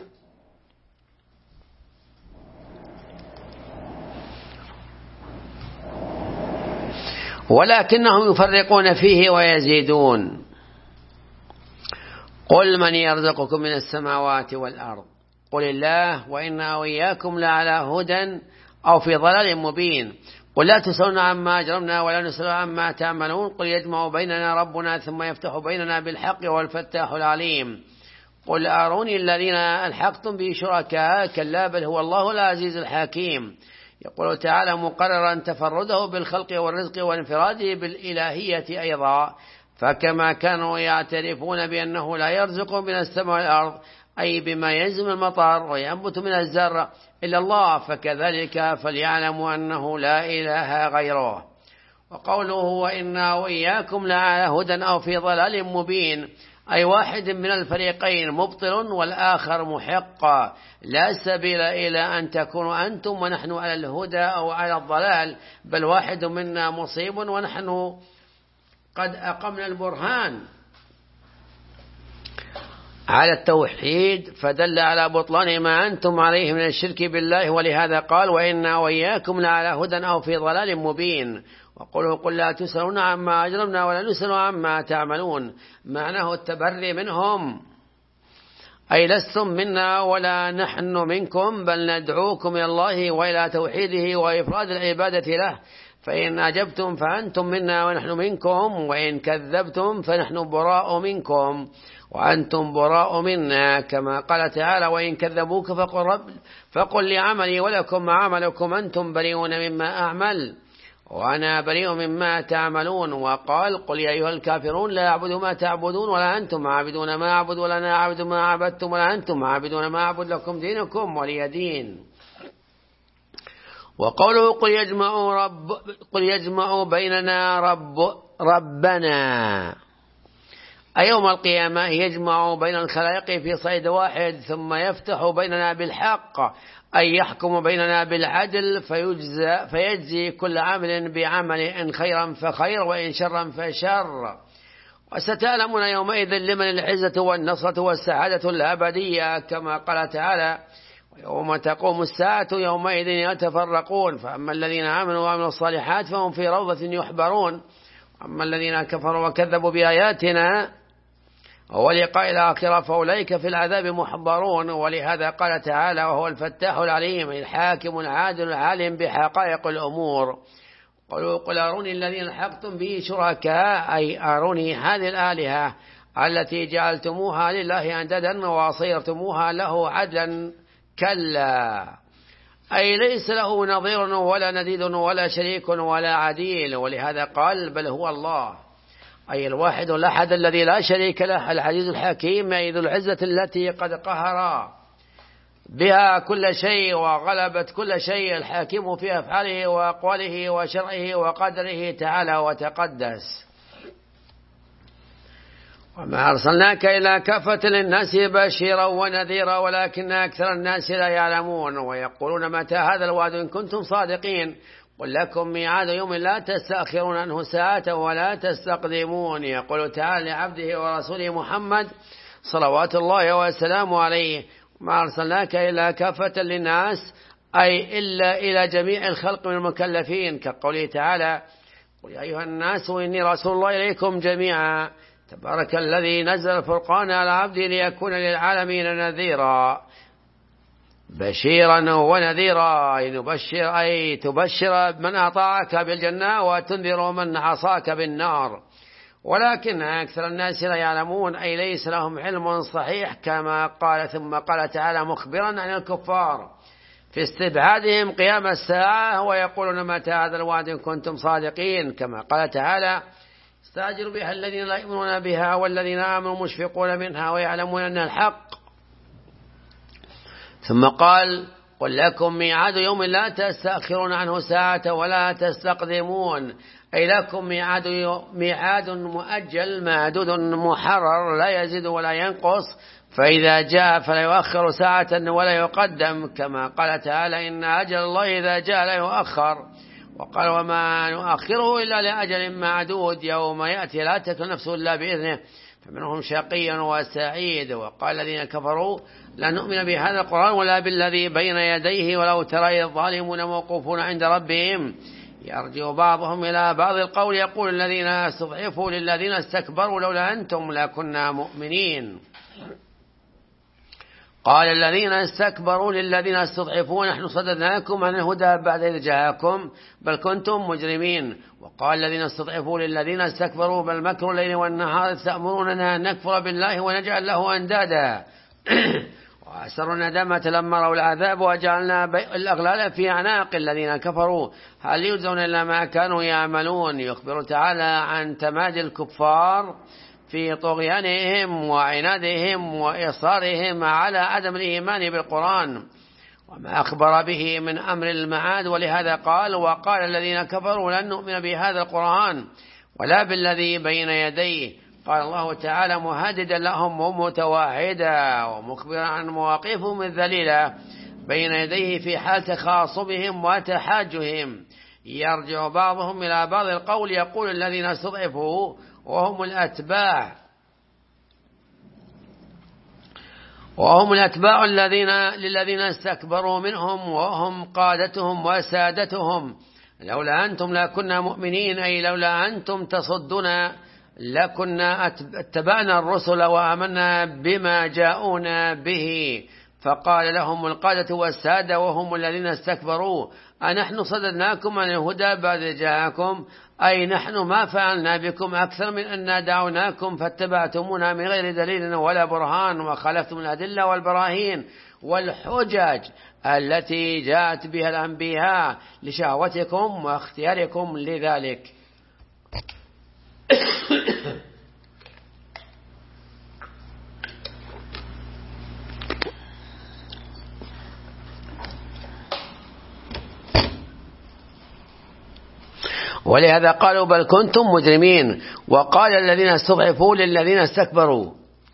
ولكنهم يفرقون فيه ويزيدون. قل من يرزقكم من السماوات والأرض قل الله وإنا وإياكم لعلى هدى أو في ضلال مبين. قل لا تسألون عما أجرمنا ولا نسأل عما تعملون. قل يجمع بيننا ربنا ثم يفتح بيننا بالحق والفتاح العليم. قل أروني الذين ألحقتم به شركاء كلا بل هو الله العزيز الحكيم. يقول تعالى مقررا تفرده بالخلق والرزق وانفراده بالإلهية أيضا، فكما كانوا يعترفون بأنه لا يرزق من السماء والأرض أي بما يلزم المطر وينبت من الزرع إلا الله، فكذلك فليعلموا أنه لا إله غيره. وقوله وإنا وإياكم لعلى هدى أو في ضلال مبين أي واحد من الفريقين مبطل والآخر محق، لا سبيل إلى أن تكونوا أنتم ونحن على الهدى أو على الضلال، بل واحد منا مصيب ونحن قد أقمنا البرهان على التوحيد فدل على بطلان ما أنتم عليه من الشرك بالله، ولهذا قال وإنا وإياكم لعلى هدى أو في ضلال مبين. وقوله قل لا تسألون عما أجرمنا ولا نسأل عما تعملون، معناه التبري منهم أي لستم منا ولا نحن منكم، بل ندعوكم إلى الله وإلى توحيده وإفراد العبادة له، فإن أجبتم فأنتم منا ونحن منكم، وإن كذبتم فنحن براء منكم وأنتم براء منا، كما قال تعالى: وإن كذبوك فقل, رب فقل لي عملي ولكم عملكم أنتم بريئون مما أعمل وأنا بريء مما تعملون. وقال: قل يا أيها الكافرون لا أعبد ما تعبدون ولا أنتم عابدون ما أعبد ولا أنا أعبد ما عبدتم ولا أنتم عابدون ما أعبد، لكم دينكم ولي دين. وقوله: قل يجمع, رب قل يجمع بيننا رب ربنا، أي يوم القيامة يجمع بين الخلائق في صيد واحد، ثم يفتح بيننا بالحق، أي يحكم بيننا بالعدل، فيجزى فيجزي كل عامل بعمل، إن خيرا فخير وإن شرا فشر. وستعلمون يومئذ لمن العزة والنصرة والسعادة الأبدية، كما قال تعالى: ويوم تقوم الساعة يومئذ يتفرقون، فأما الذين آمنوا وعملوا الصالحات فهم في روضة يحبرون، أما الذين كفروا وكذبوا بآياتنا ولقاء الآخرة فأولئك في العذاب محضرون. ولهذا قال تعالى: وهو الفتاح العليم الحاكم العادل العالم بحقائق الأمور. قلوا: قل أروني الذين حقتم به شركاء، أي أروني هذه الآلهة التي جعلتموها لله أندادا وصيرتموها له عدلا، كلا، أي ليس له نظير ولا نديد ولا شريك ولا عديل. ولهذا قال: بل هو الله، أي الواحد الأحد الذي لا شريك له، العزيز الحكيم، أي ذو العزة التي قد قهر بها كل شيء وغلبت كل شيء، الحاكم في أفعاله وأقواله وشرعه وقدره تعالى وتقدس. وما أرسلناك إلا كافة للناس بشيرا ونذيرا ولكن أكثر الناس لا يعلمون. ويقولون: متى هذا الوعد إن كنتم صادقين؟ قل لكم ميعاد يوم لا تستأخرون عنه ساعة ولا تستقدمون. يقول تعالى لعبده ورسوله محمد صلوات الله وسلامه عليه: ما أرسلناك إلا كافة للناس، أي إلا إلى جميع الخلق من المكلفين، كقوله تعالى: قل يا أيها الناس إني رسول الله إليكم جميعا، تبارك الذي نزل الفرقان على عبده ليكون للعالمين نذيرا. بشيرا ونذيرا، أي نبشر أي تبشر من أطاعك بالجنة وتنذر من عصاك بالنار. ولكن أكثر الناس لا يعلمون، أي ليس لهم علم صحيح، كما قال ثم قال تعالى مخبرا عن الكفار في استبعادهم قيام الساعة، ويقولون: متى هذا الوعد إن كنتم صادقين؟ كما قال تعالى: استعجل بها الذين لا يؤمنون بها والذين آمنوا مشفقون منها ويعلمون أن الحق. ثم قال: قل لكم ميعاد يوم لا تستأخرون عنه ساعة ولا تستقدمون، أي لكم ميعاد ميعاد مؤجل معدود محرر لا يزيد ولا ينقص، فإذا جاء فلا يؤخر ساعة ولا يقدم، كما قال تعالى: إن أجل الله إذا جاء لا يؤخر. وقال: وما نؤخره إلا لأجل معدود، يوم يأتي لا تكن نفس إلا بإذنه فمنهم شقي وسعيد. وقال الذين كفروا: لا نؤمن بهذا القرآن ولا بالذي بين يديه ولو ترى الظالمون موقوفون عند ربهم يرجع بعضهم إلى بعض القول، يقول الذين استضعفوا للذين استكبروا لولا أنتم لكنا مؤمنين. قال الذين استكبروا للذين استضعفوا: نحن صددناكم عن الهدى بعد إذ جاءكم بل كنتم مجرمين. وقال الذين استضعفوا للذين استكبروا: بل مكر الليل والنهار تأمروننا أن نكفر بالله ونجعل له أندادا. وأسروا الندامة لما رأوا العذاب وجعلنا الأغلال في أعناق الذين كفروا هل يجزون إلا ما كانوا يعملون. يخبر تعالى عن تمادي الكفار في طغيانهم وعنادهم وإصرارهم على عدم الإيمان بالقرآن وما أخبر به من أمر المعاد. ولهذا قال: وقال الذين كفروا لن نؤمن بهذا القرآن ولا بالذي بين يديه. قال الله تعالى مهددا لهم ومتواعدا ومخبرا عن مواقفهم الذليلة بين يديه في حال تخاصمهم وتحاجهم. يرجع بعضهم إلى بعض القول، يقول الذين استضعفوا وهم الأتباع وهم الأتباع الذين للذين استكبروا منهم وهم قادتهم وسادتهم: لولا أنتم لكنا مؤمنين، أي لولا أنتم تصدنا لكنا اتبعنا الرسل وآمنا بما جاءونا به. فقال لهم القادة والسادة وهم الذين استكبروا أنحن صددناكم عن الهدى بعد جاءكم، أي نحن ما فعلنا بكم أكثر من أن دعوناكم فاتبعتمونا من غير دليل ولا برهان، وخالفتم الأدلة والبراهين والحجج التي جاءت بها الأنبياء لشهوتكم واختياركم لذلك. ولهذا قالوا بل كنتم مجرمين. وقال الذين استضعفوا للذين استكبروا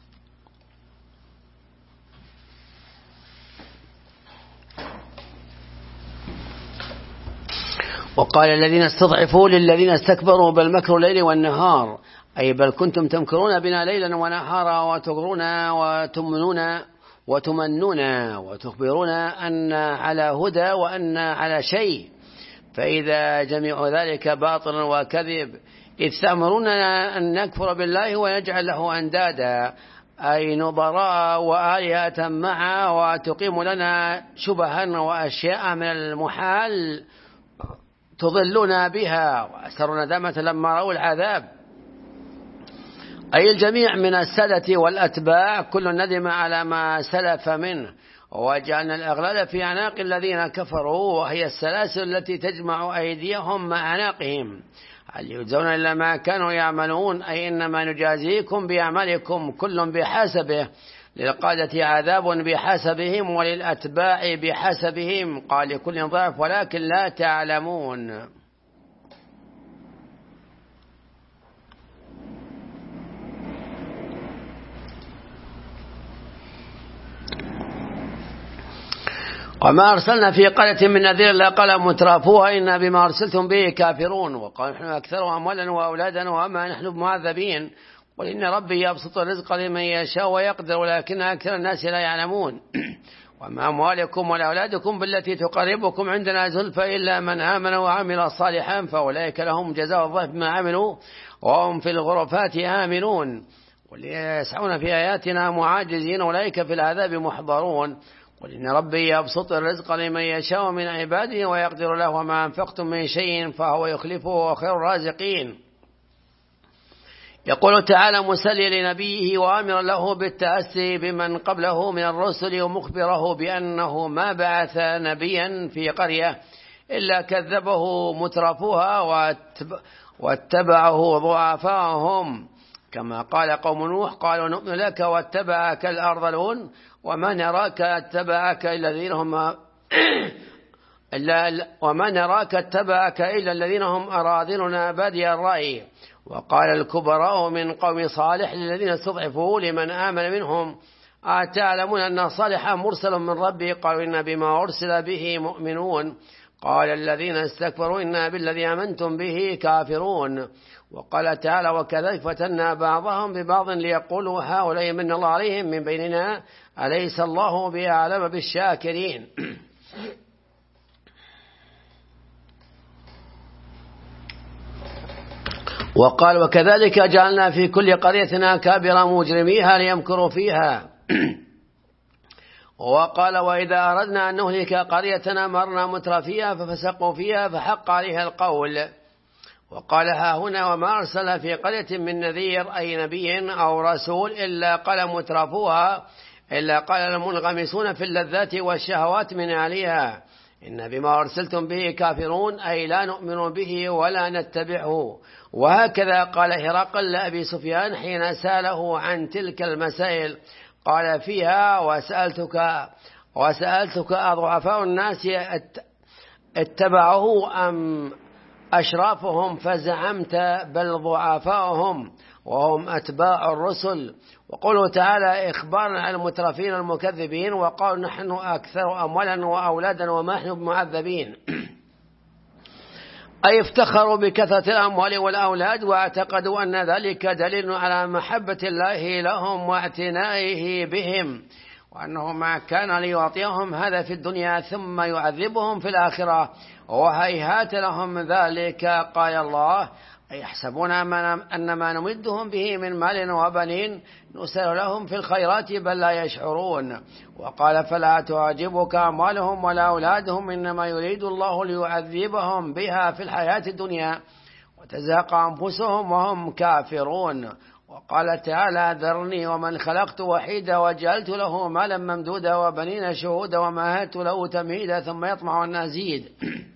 وقال الذين استضعفوا للذين استكبروا بل مكروا الليل والنهار، أي بل كنتم تمكرون بنا ليلا ونهارا وتغرون وتمنون وتمنون وتخبرون أن على هدى وأن على شيء، فإذا جميع ذلك باطل وكذب، إذ تأمروننا أن نكفر بالله ونجعل له أندادا، أي نظراء وآلهة معه، وتقيم لنا شبها وأشياء من المحال تضلنا بها، وأسروا ندامة لما رأوا العذاب، أي الجميع من السادة والأتباع كل ندم على ما سلف منه، وجعلنا الأغلال في أعناق الذين كفروا، وهي السلاسل التي تجمع أيديهم مع أعناقهم، هل يجزون إلا ما كانوا يعملون، أي إنما نجازيكم بأعمالكم كل بحسبه، للقادة عذاب بحسبهم وللأتباع بحسبهم، قال لكل ضعف ولكن لا تعلمون. وما أرسلنا في قرية من نذير إلا قال مترافوها إنا بما أرسلتم به كافرون، وقال نحن أكثر أموالا وأولادا وما نحن بمعذبين، قل إن ربي يبسط الرزق لمن يشاء ويقدر ولكن أكثر الناس لا يعلمون. وما أموالكم ولا أولادكم بالتي تقربكم عندنا زلفى إلا من آمن وعمل صالحا فأولئك لهم جزاء الضعف بما عملوا وهم في الغرفات آمنون، واليسعون في آياتنا معاجزين أولئك في العذاب محضرون. قل إن ربي يبسط الرزق لمن يشاء من عباده ويقدر له وما أنفقتم من شيء فهو يخلفه وخير الرازقين. يقول تعالى مسلي لنبيه وآمرا له بالتأسي بمن قبله من الرسل ومخبره بأنه ما بعث نبيا في قرية إلا كذبه مترفوها واتبعه ضعفاهم، كما قال قوم نوح قالوا نؤمن لك واتبعك الأرذلون وما نراك اتبعك إلا الذين هم إلا وما نراك اتبعك إلا الذين هم أراذلنا بادي الرأي. وقال الكبراء من قوم صالح للذين استضعفوا لمن آمن منهم أتعلمون أن صالحا مرسل من ربه قالوا إنا بما أرسل به مؤمنون، قال الذين استكبروا إنا بالذي آمنتم به كافرون. وقال تعالى وكذلك فتنا بعضهم ببعض ليقولوا هؤلاء من الله عليهم من بيننا أليس الله بأعلم بالشاكرين. وقال وكذلك جعلنا في كل قرية أكابر مجرميها ليمكروا فيها. وقال وإذا أردنا أن نهلك قرية أمرنا مترفيها ففسقوا فيها فحق عليها القول. وقال ها هنا وما أرسل في قرية من نذير أي نبي أو رسول إلا قال مترفوها إلا قال المنغمسون في اللذات والشهوات من عليها إن بما أرسلتم به كافرون أي لا نؤمن به ولا نتبعه. وهكذا قال هرقل لأبي سفيان حين سأله عن تلك المسائل قال فيها وسألتك وسألتك أضعفاء الناس اتبعه أم أشرافهم فزعمت بل ضعفاءهم وهم أتباع الرسل. وقوله تعالى إخبارا عن المترفين المكذبين وقالوا نحن أكثر أموالا وأولادا وما نحن بمعذبين، أي افتخروا بكثرة الأموال والأولاد واعتقدوا أن ذلك دليل على محبة الله لهم واعتنائه بهم وأنه ما كان ليعطيهم هذا في الدنيا ثم يعذبهم في الآخرة وهيهات لهم ذلك. قال الله أي يحسبون أن ما نمدهم به من مال وبنين نسأل لهم في الخيرات بل لا يشعرون. وقال فلا تعجبك أموالهم ولا أولادهم إنما يريد الله ليعذبهم بها في الحياة الدنيا وتزهق أنفسهم وهم كافرون. وقال تعالى ذرني ومن خلقت وحيدا وجعلت له مالا ممدودا وبنين شهودا ومهدت له تمهيدا ثم يطمع أن أزيد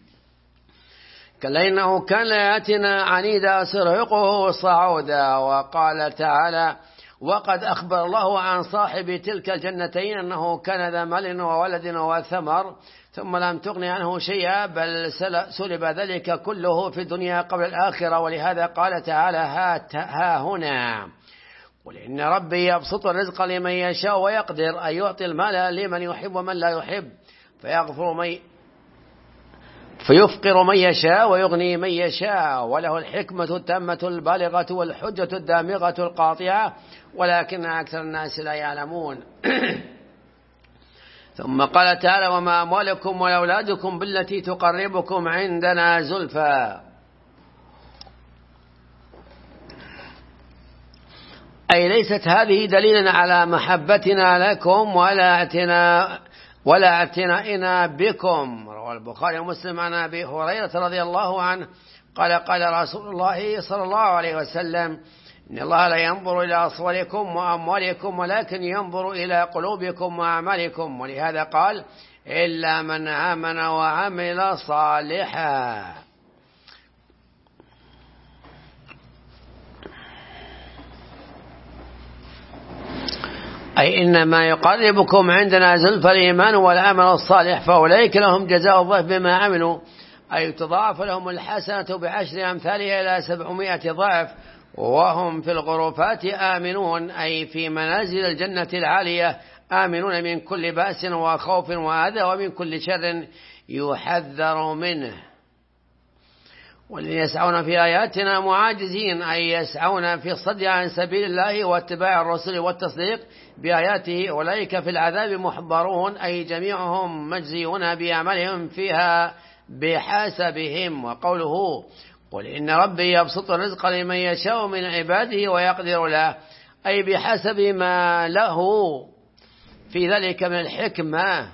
كلا إنه كان لآياتنا عنيدا سرهقه صعودا. وقال تعالى وقد أخبر الله عن صاحب تلك الجنتين أنه كان ذا مال وولد وثمر ثم لم تغن عنه شيئا بل سلب ذلك كله في الدنيا قبل الآخرة. ولهذا قال تعالى ها هنا قل إن ربي يبسط الرزق لمن يشاء ويقدر أن يعطي المال لمن يحب ومن لا يحب فيغفر من فيفقر من يشاء ويغني من يشاء وله الحكمة التامة البالغة والحجة الدامغة القاطعة ولكن أكثر الناس لا يعلمون. ثم قال تعالى وما أموالكم ولا أولادكم بالتي تقربكم عندنا زلفى أي ليست هذه دليلا على محبتنا لكم ولا اعتناء ولا اعتنائنا بكم. روى البخاري ومسلم عن أبي هريرة رضي الله عنه قال قال رسول الله صلى الله عليه وسلم إن الله لا ينظر إلى صوركم وأموالكم ولكن ينظر إلى قلوبكم وأعمالكم. ولهذا قال إلا من آمن وعمل صالحا. أي إنما يقربكم عندنا زلفى الإيمان والعمل الصالح فأولئك لهم جزاء الضعف بما عملوا أي تضاعف لهم الحسنة بعشر أمثالها إلى سبعمائة ضعف وهم في الغرفات آمنون أي في منازل الجنة العالية آمنون من كل بأس وخوف وأذى ومن كل شر يحذر منه. والذين يسعون في آياتنا معاجزين أي يسعون في الصد عن سبيل الله واتباع الرسول والتصديق بآياته أولئك في العذاب محضرون أي جميعهم مجزيون بأعمالهم فيها بحسبهم. وقوله قل إن ربي يبسط الرزق لمن يشاء من عباده ويقدر له أي بحسب ما له في ذلك من الحكمة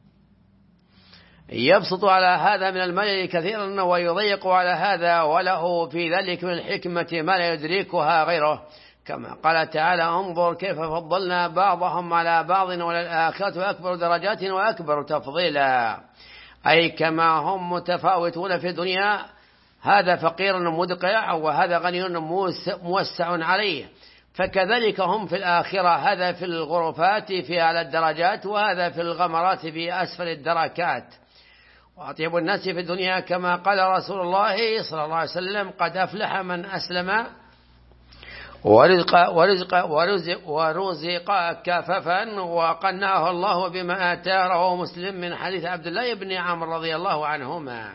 يبسط على هذا من المال كثيرا ويضيق على هذا وله في ذلك من الحكمة ما لا يدركها غيره كما قال تعالى انظر كيف فضلنا بعضهم على بعض وللآخرة أكبر درجات وأكبر تفضيلا أي كما هم متفاوتون في الدنيا هذا فقير مدقع وهذا غني موسع عليه فكذلك هم في الآخرة هذا في الغرفات في أعلى الدرجات وهذا في الغمرات في أسفل الدركات. وأطيب الناس في الدنيا كما قال رسول الله صلى الله عليه وسلم قد أفلح من أسلم ورزق, ورزق, ورزق, ورزق كففا وقنعه الله بما آتاه. رواه مسلم من حديث عبد الله بن عمرو رضي الله عنهما.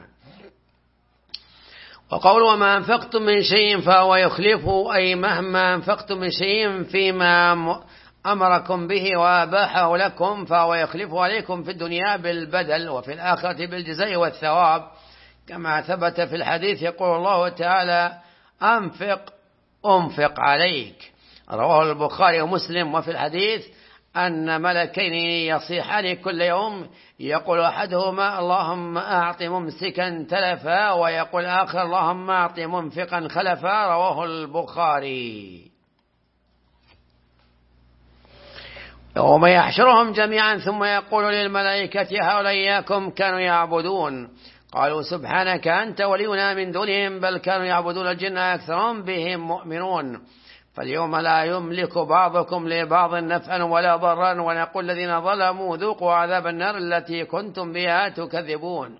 وقول وما أنفقتم من شيء فهو يخلفه أي مهما أنفقتم من شيء فيما أمركم به وأباحه لكم فهو يخلفه عليكم في الدنيا بالبدل وفي الآخرة بالجزاء والثواب كما ثبت في الحديث يقول الله تعالى أنفق أنفق عليك. رواه البخاري ومسلم. وفي الحديث أن ملكين يصيحان كل يوم يقول أحدهما اللهم أعط ممسكا تلفا ويقول آخر اللهم أعط منفقا خلفا. رواه البخاري. يوم يحشرهم جميعا ثم يقول للملائكة هؤلاء إياكم كانوا يعبدون قالوا سبحانك أنت ولينا من دونهم بل كانوا يعبدون الجن أكثرهم بهم مؤمنون فاليوم لا يملك بعضكم لبعض نفعا ولا ضرا ونقول الذين ظلموا ذوقوا عذاب النار التي كنتم بها تكذبون.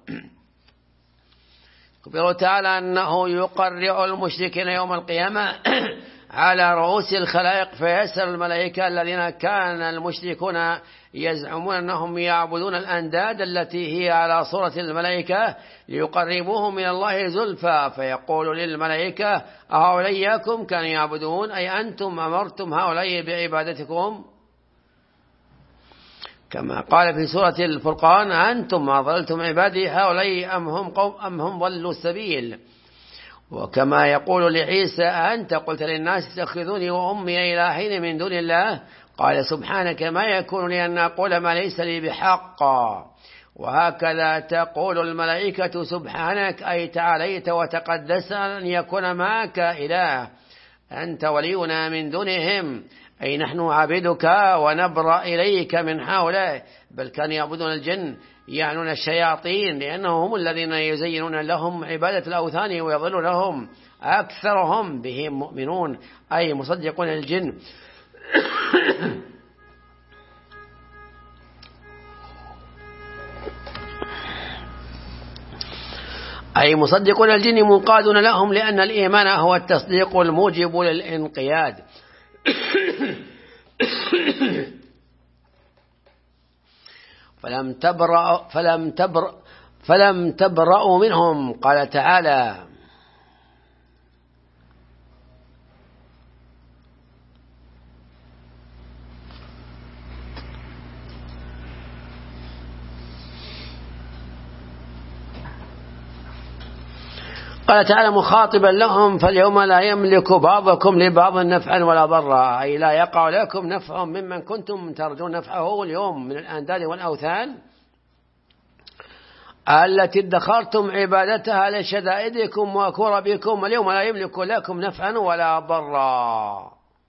أخبر تعالى أنه يقرع المشركين يوم القيامة على رؤوس الخلائق فيسأل الملائكة الذين كان المشركون يزعمون أنهم يعبدون الأنداد التي هي على صورة الملائكة ليقربوهم من الله زلفى فيقول للملائكة أهؤلاء إياكم كانوا يعبدون أي أنتم أمرتم هؤلاء بعبادتكم كما قال في سورة الفرقان أنتم ما ضللتم عبادي هؤلاء أم هم قوم أم هم ضلوا السبيل. وكما يقول لعيسى أنت قلت للناس اتخذوني وأمي إلهين من دون الله قال سبحانك ما يكون لي أن أقول ما ليس لي بحق. وهكذا تقول الملائكة سبحانك أي تعاليت وتقدس أن يكون معك إله أنت ولينا من دونهم أي نحن عبدك ونبرأ إليك من هؤلاء. بل كانوا يعبدون الجن يعنون الشياطين لأنهم هم الذين يزينون لهم عبادة الأوثان ويضل لهم أكثرهم بهم مؤمنون أي مصدقون الجن. أي مصدقون الجن منقادون لهم لأن الإيمان هو التصديق الموجب للإنقياد. فلم تبرأ فلم تبرأ فلم تبرأوا منهم. قال تعالى قال تعالى مخاطبا لهم فاليوم لا يملك بعضكم لبعض نفعا ولا ضرا أي لا يقع لكم نفع ممن كنتم ترجون نفعه اليوم من الأنداد والأوثان التي ادخرتم عبادتها لشدائدكم وكربكم اليوم لا يملك لكم نفعا ولا ضرا.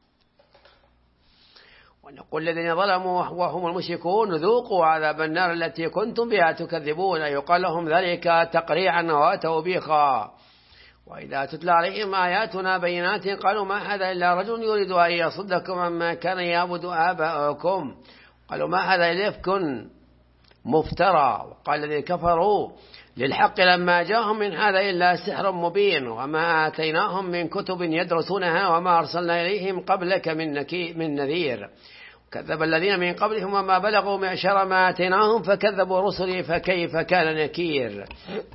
ونقول الذين ظلموا وهم المشركون ذوقوا عذاب النار التي كنتم بها تكذبون يقال لهم ذلك تقريعا وتوبيخا. وإذا تتلى عليهم آياتنا بينات قالوا ما هذا إلا رجل يريد أن يصدكم عما كان يعبد آباؤكم قالوا ما هذا إلا إفك مفترى. وقال الذين كفروا للحق لما جاءهم من هذا إلا سحر مبين وما آتيناهم من كتب يدرسونها وما أرسلنا إليهم قبلك من نذير. كذب الذين من قبلهم وما بلغوا معشر ما آتيناهم فكذبوا رسلي فكيف كان نكير.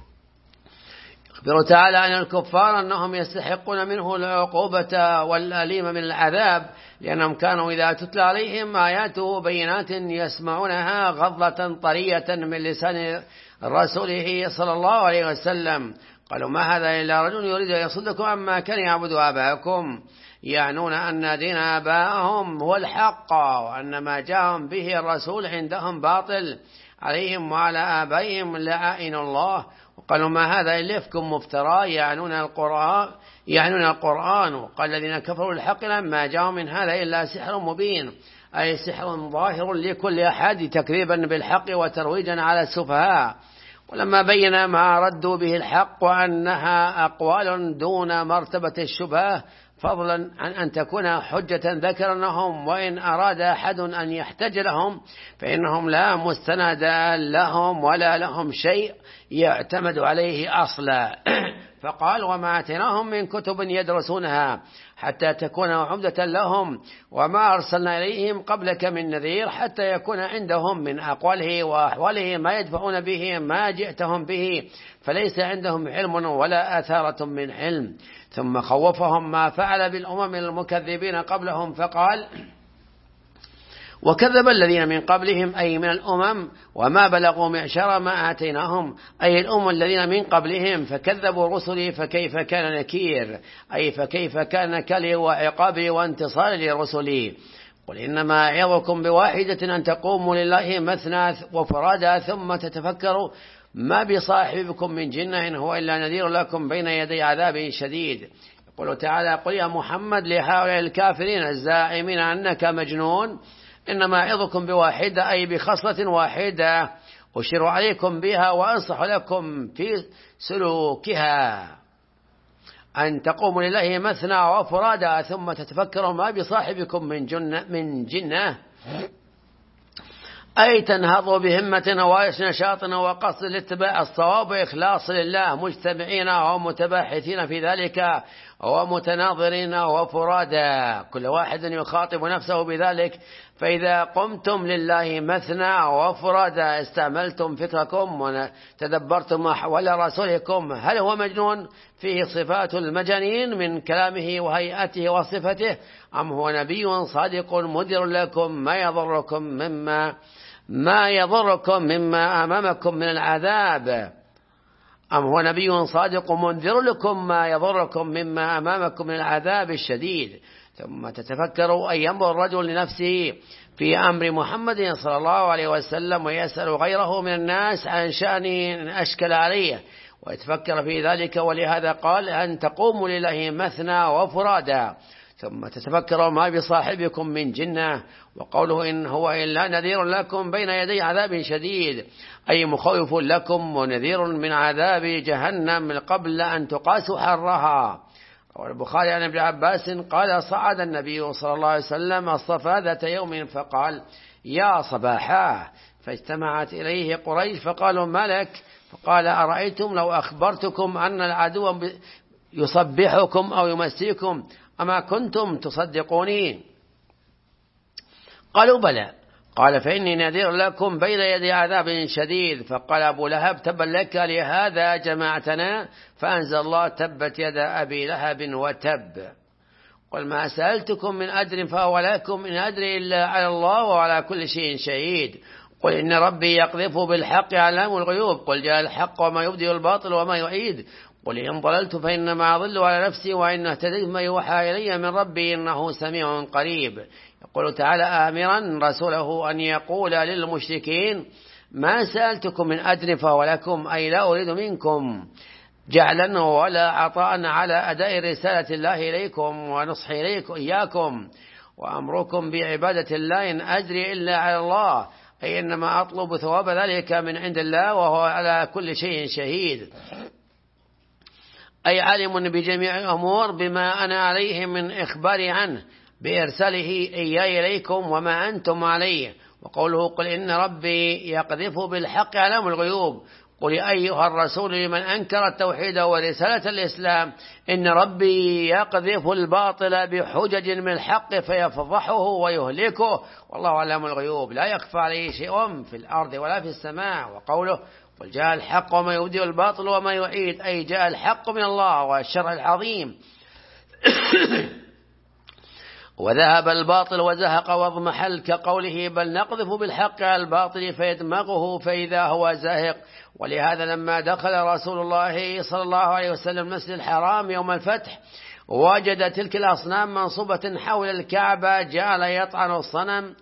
يخبر تعالى عن الكفار أنهم يستحقون منه العقوبة والأليم من العذاب لأنهم كانوا إذا تتلى عليهم آياته بينات يسمعونها غضة طرية من لسان رسوله صلى الله عليه وسلم قالوا ما هذا إلا رجل يريد أن يصدكم عما كان يعبد آباءكم يعنون أن دين آبائهم هو الحق وأن ما جاءهم به الرسول عندهم باطل عليهم وعلى آبائهم لعائن الله. وقالوا ما هذا إلا إفك مفترى يعنون القرآن يعنون القرآن. وقال الذين كفروا الحق لما جاءوا من هذا إلا سحر مبين أي سحر ظاهر لكل أحد تكذيبا بالحق وترويجا على السفهاء. ولما بين ما ردوا به الحق وأنها أقوال دون مرتبة الشبهة فضلا عن أن تكون حجة ذكرناهم وإن أراد أحد أن يحتج لهم فإنهم لا مستند لهم ولا لهم شيء يعتمد عليه أصلا. فقال وما آتيناهم من كتب يدرسونها حتى تكون عمدة لهم وما أرسلنا إليهم قبلك من نذير حتى يكون عندهم من أقواله وأحواله ما يدفعون به ما جئتهم به فليس عندهم علم ولا أثارة من علم. ثم خوفهم ما فعل بالأمم المكذبين قبلهم فقال وكذب الذين من قبلهم أي من الأمم وما بلغوا معشر ما آتيناهم أي الأمم الذين من قبلهم فكذبوا رسلي فكيف كان نكير أي فكيف كان نكالي وعقابي وانتصاري لرسلي. قل إنما أعظكم بواحدة أن تقوموا لله مثنى وفرادا ثم تتفكروا ما بصاحبكم من جنة إن هو إلا نذير لكم بين يدي عذاب شديد. يقول تعالى قل يا محمد لهؤلاء الكافرين الزائمين أنك مجنون إنما أعظكم بواحدة أي بخصلة واحدة أشير عليكم بها وأنصح لكم في سلوكها أن تقوموا لله مثنى وفرادا ثم تتفكروا ما بصاحبكم من جنة, من جنة أي تنهضوا بهمة ونشاط وقصد لاتباع الصواب وإخلاص لله مجتمعين ومتباحثين في ذلك ومتناظرين وفرادا كل واحد يخاطب نفسه بذلك. فإذا قمتم لله مثنى وفرادا استعملتم فكركم وتدبرتم أحوال رسولكم هل هو مجنون فيه صفات المجانين من كلامه وهيئته وصفته أم هو نبي صادق مدر لكم ما يضركم مما ما يضركم مما أمامكم من العذاب أم هو نبي صادق منذر لكم ما يضركم مما أمامكم من العذاب الشديد. ثم تتفكروا أن ينظر الرجل لنفسه في أمر محمد صلى الله عليه وسلم ويسأل غيره من الناس عن شأن أشكل عليه ويتفكر في ذلك. ولهذا قال أن تقوموا لله مثنى وفرادا ثم تتفكروا ما بصاحبكم من جنة. وقوله إن هو إلا نذير لكم بين يدي عذاب شديد أي مخوف لكم ونذير من عذاب جهنم قبل أن تقاسوا حرها. والبخاري عن ابن عباس قال صعد النبي صلى الله عليه وسلم الصفا ذات يوم فقال يا صباحا، فاجتمعت إليه قريش فقالوا ما لك؟ فقال أرأيتم لو أخبرتكم أن العدو يصبحكم أو يمسيكم أما كنتم تصدقوني؟ قالوا بلى. قال فإني نذير لكم بين يدي عذاب شديد. فقال أبو لهب تبا لك لهذا جماعتنا؟ فأنزل الله تبت يد أبي لهب وتب. قل ما سألتكم من أجر فهو لكم إن أدري إلا على الله وعلى كل شيء شهيد. قل إن ربي يقذف بالحق علام الغيوب. قل جاء الحق وما يبدئ الباطل وما يعيد. قل إن ضللت فإنما أضل على نفسي وإن اهتديت ما يوحى إلي من ربي إنه سميع قريب. يقول تعالى آمرا رسوله أن يقول للمشركين ما سألتكم من أجر فهو لكم أي لا أريد منكم جعلا ولا عطاء على أداء رسالة الله إليكم ونصح إليكم إياكم وأمركم بعبادة الله إن أجري إلا على الله أي إنما أطلب ثواب ذلك من عند الله وهو على كل شيء شهيد أي عالم بجميع الأمور بما أنا عليه من إخباري عنه بإرساله إياي إليكم وما أنتم عليه. وقوله قل إن ربي يقذف بالحق علام الغيوب. قل أيها الرسول لمن أنكر التوحيد ورسالة الإسلام إن ربي يقذف الباطل بحجج من الحق فيفضحه ويهلكه والله علام الغيوب لا يخفى عليه شيء في الأرض ولا في السماء. وقوله قل جاء الحق وما يبدئ الباطل وما يعيد أي جاء الحق من الله والشر العظيم وذهب الباطل وزهق واضمحل كقوله بل نقذف بالحق على الباطل فيدمغه فإذا هو زاهق. ولهذا لما دخل رسول الله صلى الله عليه وسلم المسجد الحرام يوم الفتح وجد تلك الأصنام منصوبة حول الكعبة جعل يطعن الصنم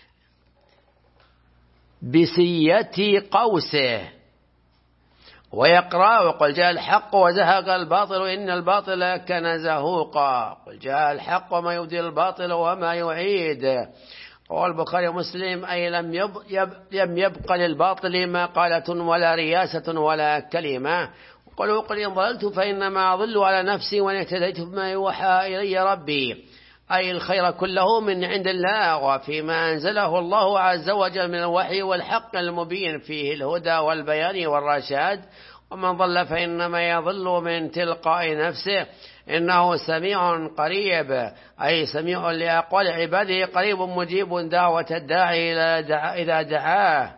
بسية قوسه ويقرأ وقل جاء الحق وزهق الباطل إن الباطل كان زهوقا. قل جاء الحق وما يبدئ الباطل وما يعيد. والبخاري ومسلم أي لم يب يب لم يبق للباطل مقالة ولا رياسة ولا كلمة. وقالوا قل إن ضللت فإنما أضل على نفسي وإن اهتديت بما يوحى إلي ربي أي الخير كله من عند الله وفيما أنزله الله عز وجل من الوحي والحق المبين فيه الهدى والبيان والرشاد. ومن ضل فإنما يضل من تلقاء نفسه إنه سميع قريب أي سميع لأقوال عباده قريب مجيب دعوة الداعي إذا دعاه.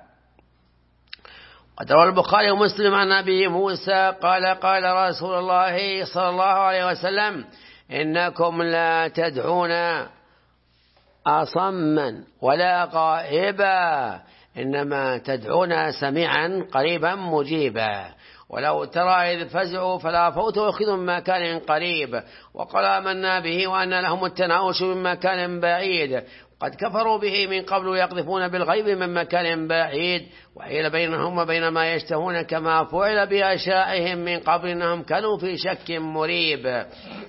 قد روى البخاري ومسلم عن أبي موسى قال قال رسول الله صلى الله عليه وسلم إنكم لا تدعون أصما ولا غائبا إنما تدعون سميعا قريبا مجيبا. ولو ترى إذ فزعوا فلا فوت أخذ من مكان قريب وقال آمنا به وأن لهم التناوش من مكان بعيد. قد كفروا به من قبل يقذفون بالغيب من مكان بعيد وحيل بينهم وبين ما يشتهون كما فعل بأشائهم من قبل إنهم كانوا في شك مريب.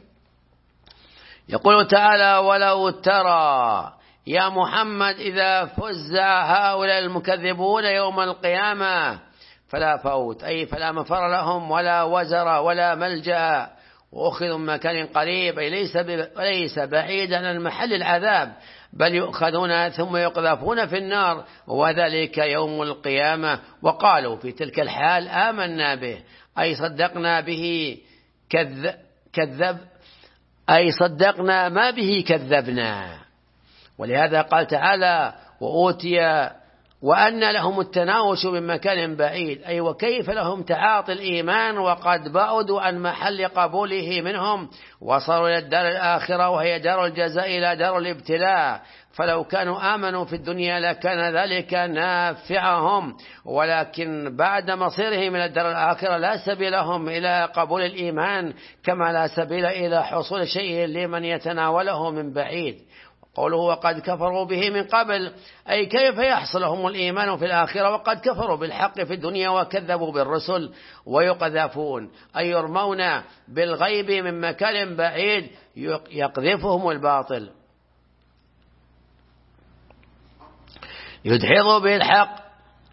يقول تعالى ولو ترى يا محمد إذا فزع هؤلاء المكذبون يوم القيامة فلا فوت أي فلا مفر لهم ولا وزر ولا ملجأ وأخذوا من مكان قريب أي ليس, ليس بعيدا عن محل العذاب بل يؤخذون ثم يقذفون في النار وذلك يوم القيامة. وقالوا في تلك الحال آمنا به أي صدقنا به كذب, كذب أي صدقنا ما به كذبنا. ولهذا قال تعالى وأوتي وأن لهم التناوش من مكان بعيد، أي وكيف لهم تعاطي الإيمان وقد بعدوا عن محل قبوله منهم، وصلوا إلى الدار الآخرة وهي دار الجزاء إلى دار الابتلاء. فلو كانوا آمنوا في الدنيا لكان ذلك نافعهم، ولكن بعد مصيرهم إلى الدار الآخرة لا سبيل لهم إلى قبول الإيمان، كما لا سبيل إلى حصول شيء لمن يتناوله من بعيد. قوله وقد كفروا به من قبل، أي كيف يحصل لهم الإيمان في الآخرة وقد كفروا بالحق في الدنيا وكذبوا بالرسل، ويقذفون أي يرمون بالغيب من مكان بعيد يقذفهم الباطل، يدحضوا به الحق،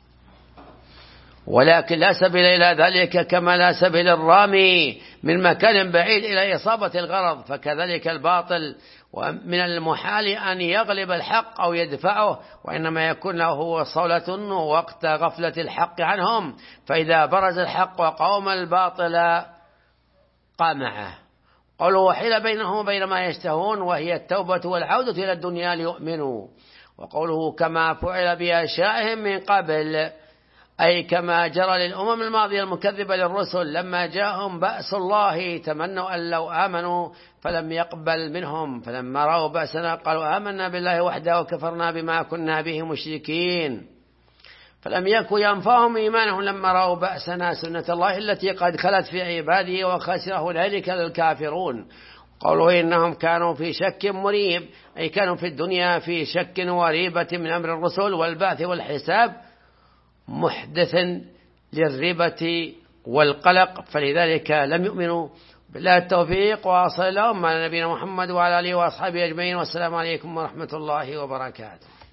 ولكن لا سبيل إلى ذلك، كما لا سبيل الرامي من مكان بعيد إلى إصابة الغرض. فكذلك الباطل ومن المحال أن يغلب الحق أو يدفعه، وإنما يكون له صولة وقت غفلة الحق عنهم، فإذا برز الحق وقوم الباطل قامعه. قوله وحيل بينهم وبين ما يشتهون، وهي التوبة والعودة إلى الدنيا ليؤمنوا. وقوله كما فعل بأشيائهم من قبل، أي كما جرى للأمم الماضية المكذبة للرسل، لما جاءهم بأس الله تمنوا أن لو آمنوا فلم يقبل منهم، فلما رأوا بأسنا قالوا آمنا بالله وحده وكفرنا بما كنا به مشركين، فلم يكن ينفعهم إيمانهم لما رأوا بأسنا، سنة الله التي قد خلت في عباده وخسر هنالك الكافرون. قوله إنهم كانوا في شك مريب، أي كانوا في الدنيا في شك وريبة من أمر الرسل والبعث والحساب، محدث للريبة والقلق، فلذلك لم يؤمنوا. بالله التوفيق، وصلى اللهم على نبينا محمد وعلى آله وأصحابه أجمعين، والسلام عليكم ورحمة الله وبركاته.